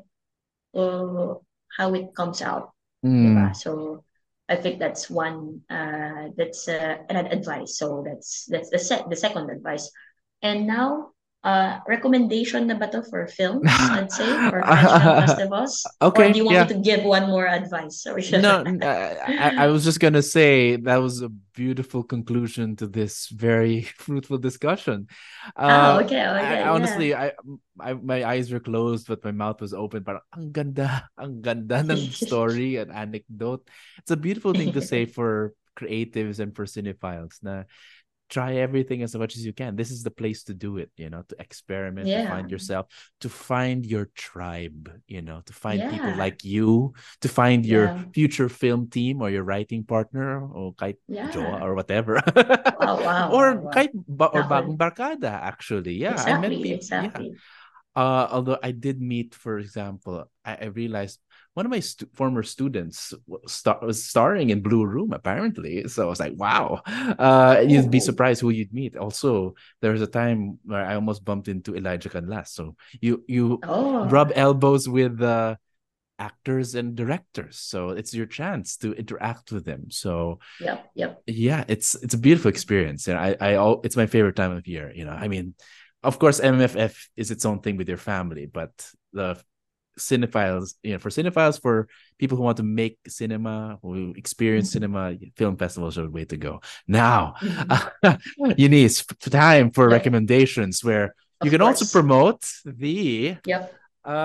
[SPEAKER 2] uh, how it comes out. Diba?
[SPEAKER 1] Mm.
[SPEAKER 2] So I think that's one that's an advice. So that's the second advice. And now recommendation na ba to for films, I'd say, or French film festivals? Or do
[SPEAKER 1] Okay,
[SPEAKER 2] you want me
[SPEAKER 1] yeah.
[SPEAKER 2] to give one more advice? Sorry.
[SPEAKER 1] No, I was just gonna say that was a beautiful conclusion to this very fruitful discussion.
[SPEAKER 2] Ah, okay,
[SPEAKER 1] I
[SPEAKER 2] okay, yeah.
[SPEAKER 1] honestly, my eyes were closed, but my mouth was open. Parang ang ganda ng story and anecdote. It's a beautiful thing to say for creatives and for cinephiles. Na try everything as much as you can. This is the place to do it, to experiment, to
[SPEAKER 2] Yeah,
[SPEAKER 1] find yourself, to find your tribe, to find people
[SPEAKER 2] yeah,
[SPEAKER 1] like you, to find your
[SPEAKER 2] yeah,
[SPEAKER 1] future film team or your writing partner or kahit jowa
[SPEAKER 2] yeah.
[SPEAKER 1] or whatever.
[SPEAKER 2] Wow, wow, wow,
[SPEAKER 1] Or
[SPEAKER 2] wow.
[SPEAKER 1] kahit or
[SPEAKER 2] That
[SPEAKER 1] bagong
[SPEAKER 2] one.
[SPEAKER 1] barkada actually. Yeah, I met
[SPEAKER 2] Exactly,
[SPEAKER 1] people, yeah.
[SPEAKER 2] exactly.
[SPEAKER 1] Although I did meet, for example, I realized one of my former students was starring in Blue Room, apparently. So I was like, wow. You'd be
[SPEAKER 2] Oh,
[SPEAKER 1] surprised who you'd meet. Also, there was a time where I almost bumped into Elijah Canlas. So you
[SPEAKER 2] oh,
[SPEAKER 1] rub elbows with actors and directors. So it's your chance to interact with them. So
[SPEAKER 2] yep, yep.
[SPEAKER 1] yeah, it's a beautiful experience, and it's my favorite time of year. I mean, of course, MFF is its own thing with your family, but the cinephiles, for cinephiles, for people who want to make cinema, who experience
[SPEAKER 2] Mhm.
[SPEAKER 1] cinema, film festivals are the way to go. Now,
[SPEAKER 2] Mhm.
[SPEAKER 1] Eunice, time for
[SPEAKER 2] Yep,
[SPEAKER 1] recommendations where you
[SPEAKER 2] of
[SPEAKER 1] can also
[SPEAKER 2] course.
[SPEAKER 1] promote the
[SPEAKER 2] Yep.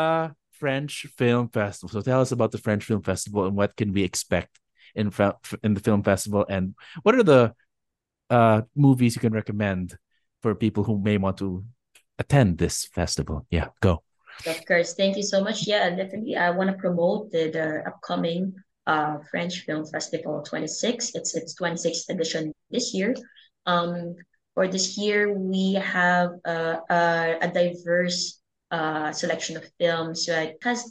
[SPEAKER 1] French Film Festival. So tell us about the French Film Festival and what can we expect in the film festival, and what are the movies you can recommend for people who may want to attend this festival. Yeah, go.
[SPEAKER 2] Of course. Thank you so much. Yeah, definitely. I want to promote the upcoming French Film Festival 26. It's 26th edition this year. Um, for this year, we have a diverse selection of films. So it has,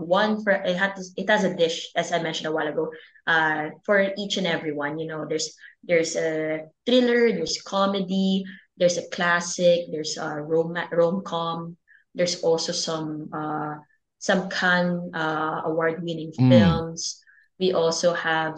[SPEAKER 2] it has a dish, as I mentioned a while ago, for each and every one. There's a thriller, there's comedy, there's a classic, there's a rom-com, there's also some Cannes award-winning
[SPEAKER 1] Mm,
[SPEAKER 2] films. We also have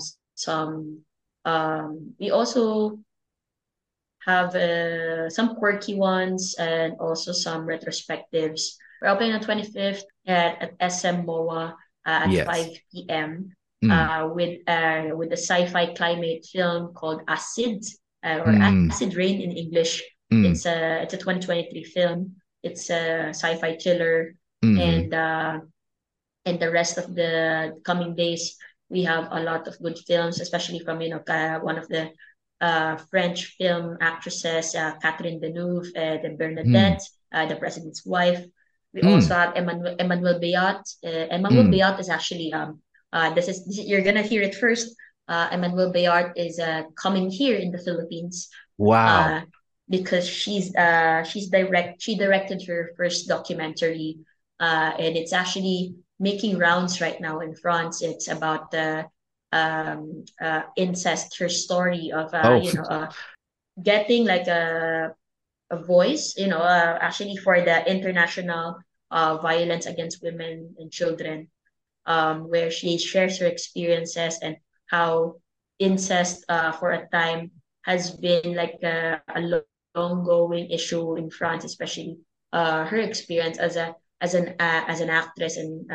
[SPEAKER 2] we also have some quirky ones and also some retrospectives. We're opening on 25th at SM MOA at
[SPEAKER 1] yes.
[SPEAKER 2] 5 p.m.
[SPEAKER 1] Mm,
[SPEAKER 2] With a sci-fi climate film called Acid, or
[SPEAKER 1] mm,
[SPEAKER 2] Acid Rain in English.
[SPEAKER 1] mm,
[SPEAKER 2] It's a 2023 film. It's a sci-fi thriller,
[SPEAKER 1] mm,
[SPEAKER 2] and the rest of the coming days we have a lot of good films, especially from one of the French film actresses, Catherine Deneuve, the
[SPEAKER 1] mm,
[SPEAKER 2] Bernadette, the President's Wife. We also
[SPEAKER 1] mm,
[SPEAKER 2] have Emmanuel Beat. Emmanuel
[SPEAKER 1] mm.
[SPEAKER 2] Beat is actually you're gonna hear it first. Emmanuel Beat is coming here in the Philippines
[SPEAKER 1] Wow.
[SPEAKER 2] uh, because she directed her first documentary, and it's actually making rounds right now in France. It's about the incest, her story of
[SPEAKER 1] Oh,
[SPEAKER 2] getting like a voice, actually for the international violence against women and children, where she shares her experiences and how incest for a time has been like a long going issue in France, especially her experience as an actress and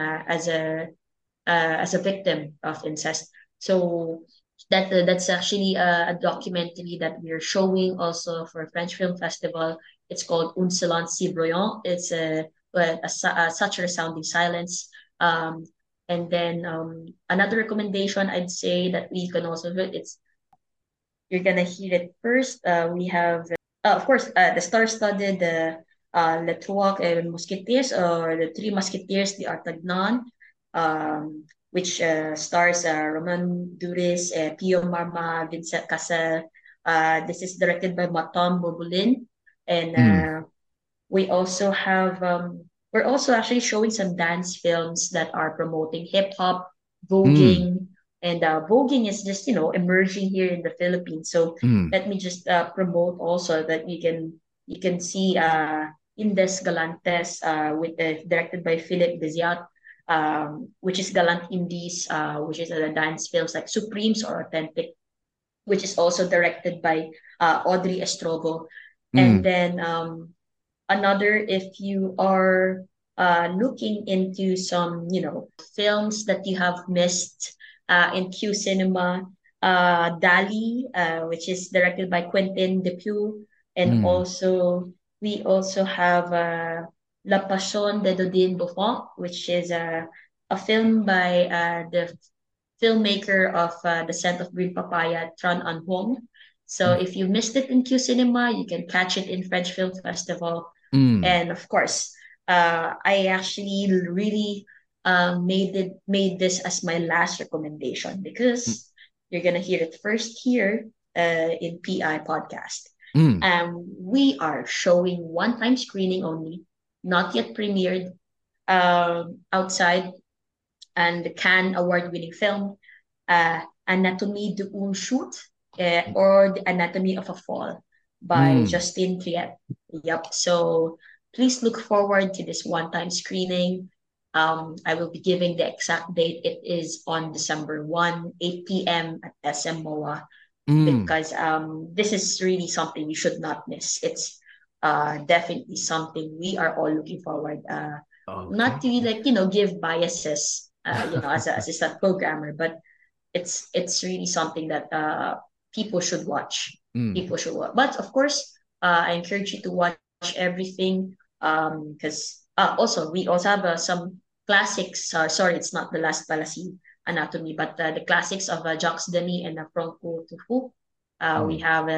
[SPEAKER 2] as a victim of incest. So that's actually a documentary that we're showing also for French Film Festival. It's called Un silence si bruyant. It's such a resounding silence. And then another recommendation I'd say that we can also do, it's You're gonna hear it first. We have, of course, the star-studded, the Les Trois Musketeers, or the Three Musketeers the Artagnan, which stars Roman Duris, Pio Marma, Vincent Cassel. This is directed by Maton Bobulin, and
[SPEAKER 1] Mm,
[SPEAKER 2] we also have we're also actually showing some dance films that are promoting hip hop,
[SPEAKER 1] mm,
[SPEAKER 2] voguing, and voguing is just emerging here in the Philippines. So
[SPEAKER 1] mm,
[SPEAKER 2] let me just promote also that you can see Indes Galantes with directed by Philip Desiat, which is Galant Indies, which is the dance films like Supremes or Authentic, which is also directed by Audrey Estrobo. And
[SPEAKER 1] mm,
[SPEAKER 2] then another, if you are looking into some films that you have missed in Q Cinema, Dali, which is directed by Quentin Depew, and
[SPEAKER 1] mm,
[SPEAKER 2] also we also have La Passion de Dodine Buffon, which is a film by the filmmaker of The Scent of Green Papaya, Tran Anh Hong. So
[SPEAKER 1] mm,
[SPEAKER 2] if you missed it in Q Cinema, you can catch it in French Film Festival.
[SPEAKER 1] mm,
[SPEAKER 2] And of course, I actually really made this as my last recommendation
[SPEAKER 1] mm,
[SPEAKER 2] because you're gonna hear it first here in PI podcast.
[SPEAKER 1] mm,
[SPEAKER 2] We are showing one-time screening only, not yet premiered, outside, and the Cannes award-winning film, Anatomie d'une Chute, or The Anatomy of a Fall by
[SPEAKER 1] mm.
[SPEAKER 2] Justin Triet. Yep. So please look forward to this one-time screening. I will be giving the exact date. It is on December 1, 8 p.m. at SM MOA,
[SPEAKER 1] Mm.
[SPEAKER 2] because this is really something you should not miss. It's definitely something we are all looking forward. Not
[SPEAKER 1] Okay.
[SPEAKER 2] to give biases, as an assistant programmer, but it's really something that people should watch.
[SPEAKER 1] Mm.
[SPEAKER 2] People should watch. But of course, I encourage you to watch everything. Because also we also have some classics. Sorry, it's not the Last Palasi Anatomy, but the classics of Jacques Denis and Franco Truffaut. We
[SPEAKER 1] Mm.
[SPEAKER 2] have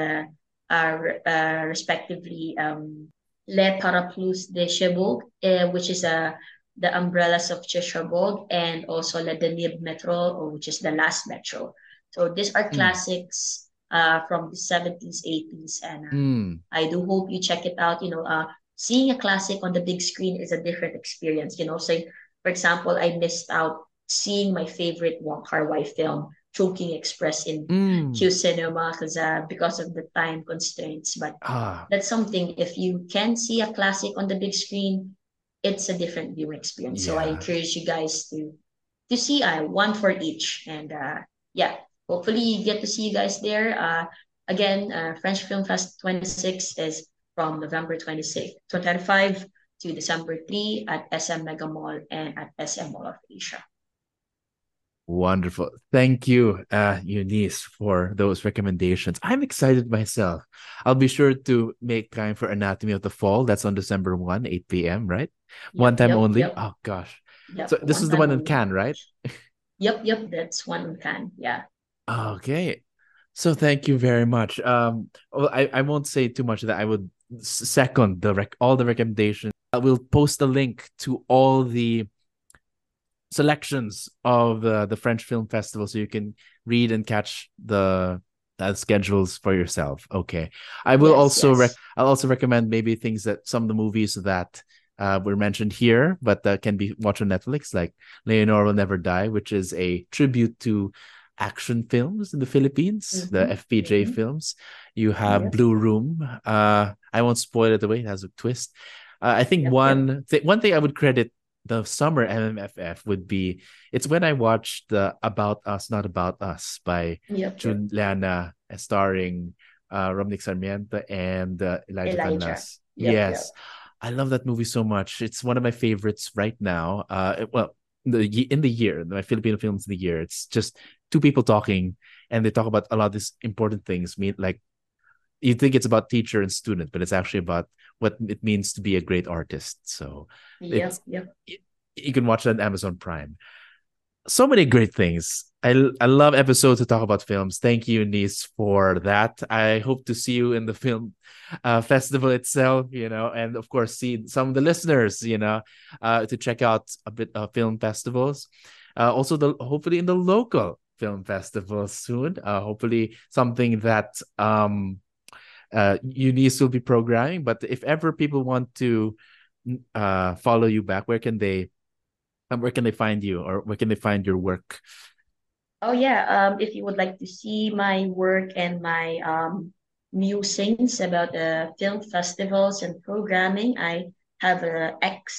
[SPEAKER 2] respectively Les Parapluies de Cherbourg, which is the umbrellas of Cherbourg, and also Le Dernier Metro, which is the last metro. So these are
[SPEAKER 1] Mm.
[SPEAKER 2] classics from the 70s, 80s, and
[SPEAKER 1] Mm.
[SPEAKER 2] I do hope you check it out. Seeing a classic on the big screen is a different experience. Say, for example, I missed out seeing my favorite Wong Kar-wai film, Choking Express, in
[SPEAKER 1] Mm.
[SPEAKER 2] Q Cinema because of the time constraints. But
[SPEAKER 1] Ah,
[SPEAKER 2] that's something, if you can see a classic on the big screen, it's a different viewing experience. So I
[SPEAKER 1] yeah.
[SPEAKER 2] encourage you guys to see one for each, and yeah, hopefully you get to see you guys there. Again, French Film Fest 26 is from November 26th, 2025 to December 3 at SM Mega Mall and at SM Mall of Asia.
[SPEAKER 1] Wonderful. Thank you, Eunice, for those recommendations. I'm excited myself. I'll be sure to make time for Anatomy of the Fall. That's on December 1, 8 p.m., right? One
[SPEAKER 2] Yep,
[SPEAKER 1] time
[SPEAKER 2] yep,
[SPEAKER 1] only.
[SPEAKER 2] yep,
[SPEAKER 1] Oh gosh. So
[SPEAKER 2] yep.
[SPEAKER 1] this
[SPEAKER 2] One
[SPEAKER 1] is the
[SPEAKER 2] time
[SPEAKER 1] one in
[SPEAKER 2] only.
[SPEAKER 1] Cannes, right?
[SPEAKER 2] Yep, yep. That's one we can. Yeah.
[SPEAKER 1] Okay. So thank you very much. Well, I won't say too much of that. I would second all the recommendations. I will post a link to all the selections of the French Film Festival so you can read and catch the schedules for yourself. Okay. I will
[SPEAKER 2] Yes,
[SPEAKER 1] also
[SPEAKER 2] yes.
[SPEAKER 1] I'll also recommend maybe things that some of the movies that were mentioned here, but can be watched on Netflix, like Leonor Will Never Die, which is a tribute to action films in the Philippines, the
[SPEAKER 2] Mm-hmm.
[SPEAKER 1] FPJ
[SPEAKER 2] Mm-hmm.
[SPEAKER 1] films. You have
[SPEAKER 2] Yep,
[SPEAKER 1] Blue Room. I won't spoil it away. It has a twist. I think
[SPEAKER 2] yep, yep,
[SPEAKER 1] one thing I would credit the summer MMFF would be it's when I watched the About Us, Not About Us by
[SPEAKER 2] yep, yep.
[SPEAKER 1] Jun Liana, starring Romnick Sarmiento and Elijah
[SPEAKER 2] Elijah.
[SPEAKER 1] Canlas.
[SPEAKER 2] Yep, yep.
[SPEAKER 1] Yes, I love that movie so much. It's one of my favorites right now. Well, in the year, my Filipino films in the year, it's just two people talking, and they talk about a lot of these important things. Mean like you think it's about teacher and student, but it's actually about what it means to be a great artist. So it's
[SPEAKER 2] Yep, yep.
[SPEAKER 1] you can watch that on Amazon Prime. So many great things. I love episodes to talk about films. Thank you, Nice, for that. I hope to see you in the film festival itself, and of course see some of the listeners, to check out a bit of film festivals. Also, hopefully in the local film festival soon. Hopefully something that Eunice will be programming. But if ever people want to follow you back, where can they find you, or where can they find your work?
[SPEAKER 2] Oh yeah, if you would like to see my work and my musings about film festivals and programming, I have a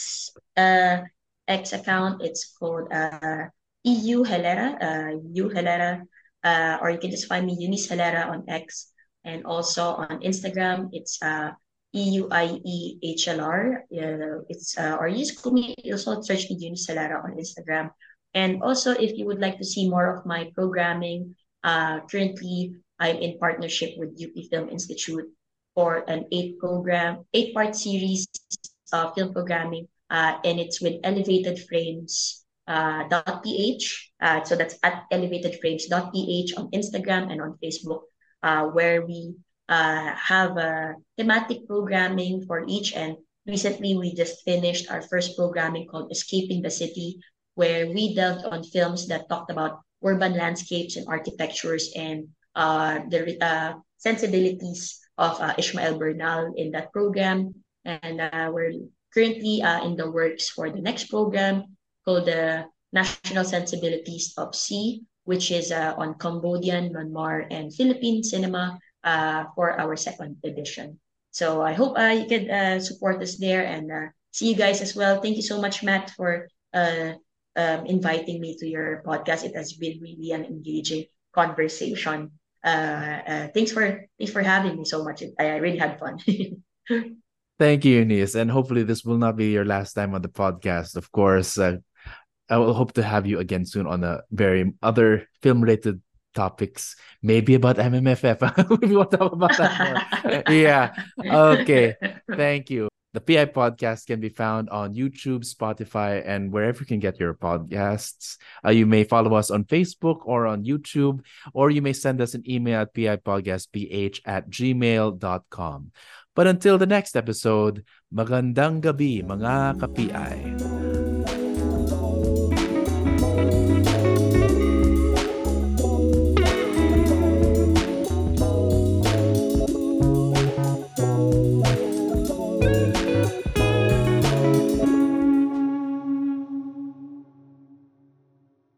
[SPEAKER 2] X account. It's called EU Helera, EU Helera, or you can just find me Eunice Helera on X, and also on Instagram. It's EUIEHLR. It's or you just also search me Eunice Helera on Instagram. And also, if you would like to see more of my programming, currently I'm in partnership with UP Film Institute for an eight-part series of film programming, and it's with Elevated Frames. .ph. So that's at elevatedframes.ph on Instagram and on Facebook, where we have a thematic programming for each. And recently, we just finished our first programming called Escaping the City, where we delved on films that talked about urban landscapes and architectures and the sensibilities of Ishmael Bernal in that program. And we're currently in the works for the next program called the National Sensibilities of Sea, which is on Cambodian, Myanmar, and Philippine cinema for our second edition. So I hope you could support us there and see you guys as well. Thank you so much, Matt, for inviting me to your podcast. It has been really an engaging conversation. Thanks for having me so much. I really had fun.
[SPEAKER 1] Thank you, Eunice, and hopefully this will not be your last time on the podcast. Of course, I will hope to have you again soon on a very other film related topics, maybe about MMFF. We want to talk about that more. Yeah. Okay. Thank you. The PI podcast can be found on YouTube, Spotify, and wherever you can get your podcasts. You may follow us on Facebook or on YouTube, or you may send us an email at pipodcastph@gmail.com. But until the next episode, magandang gabi mga ka-PI.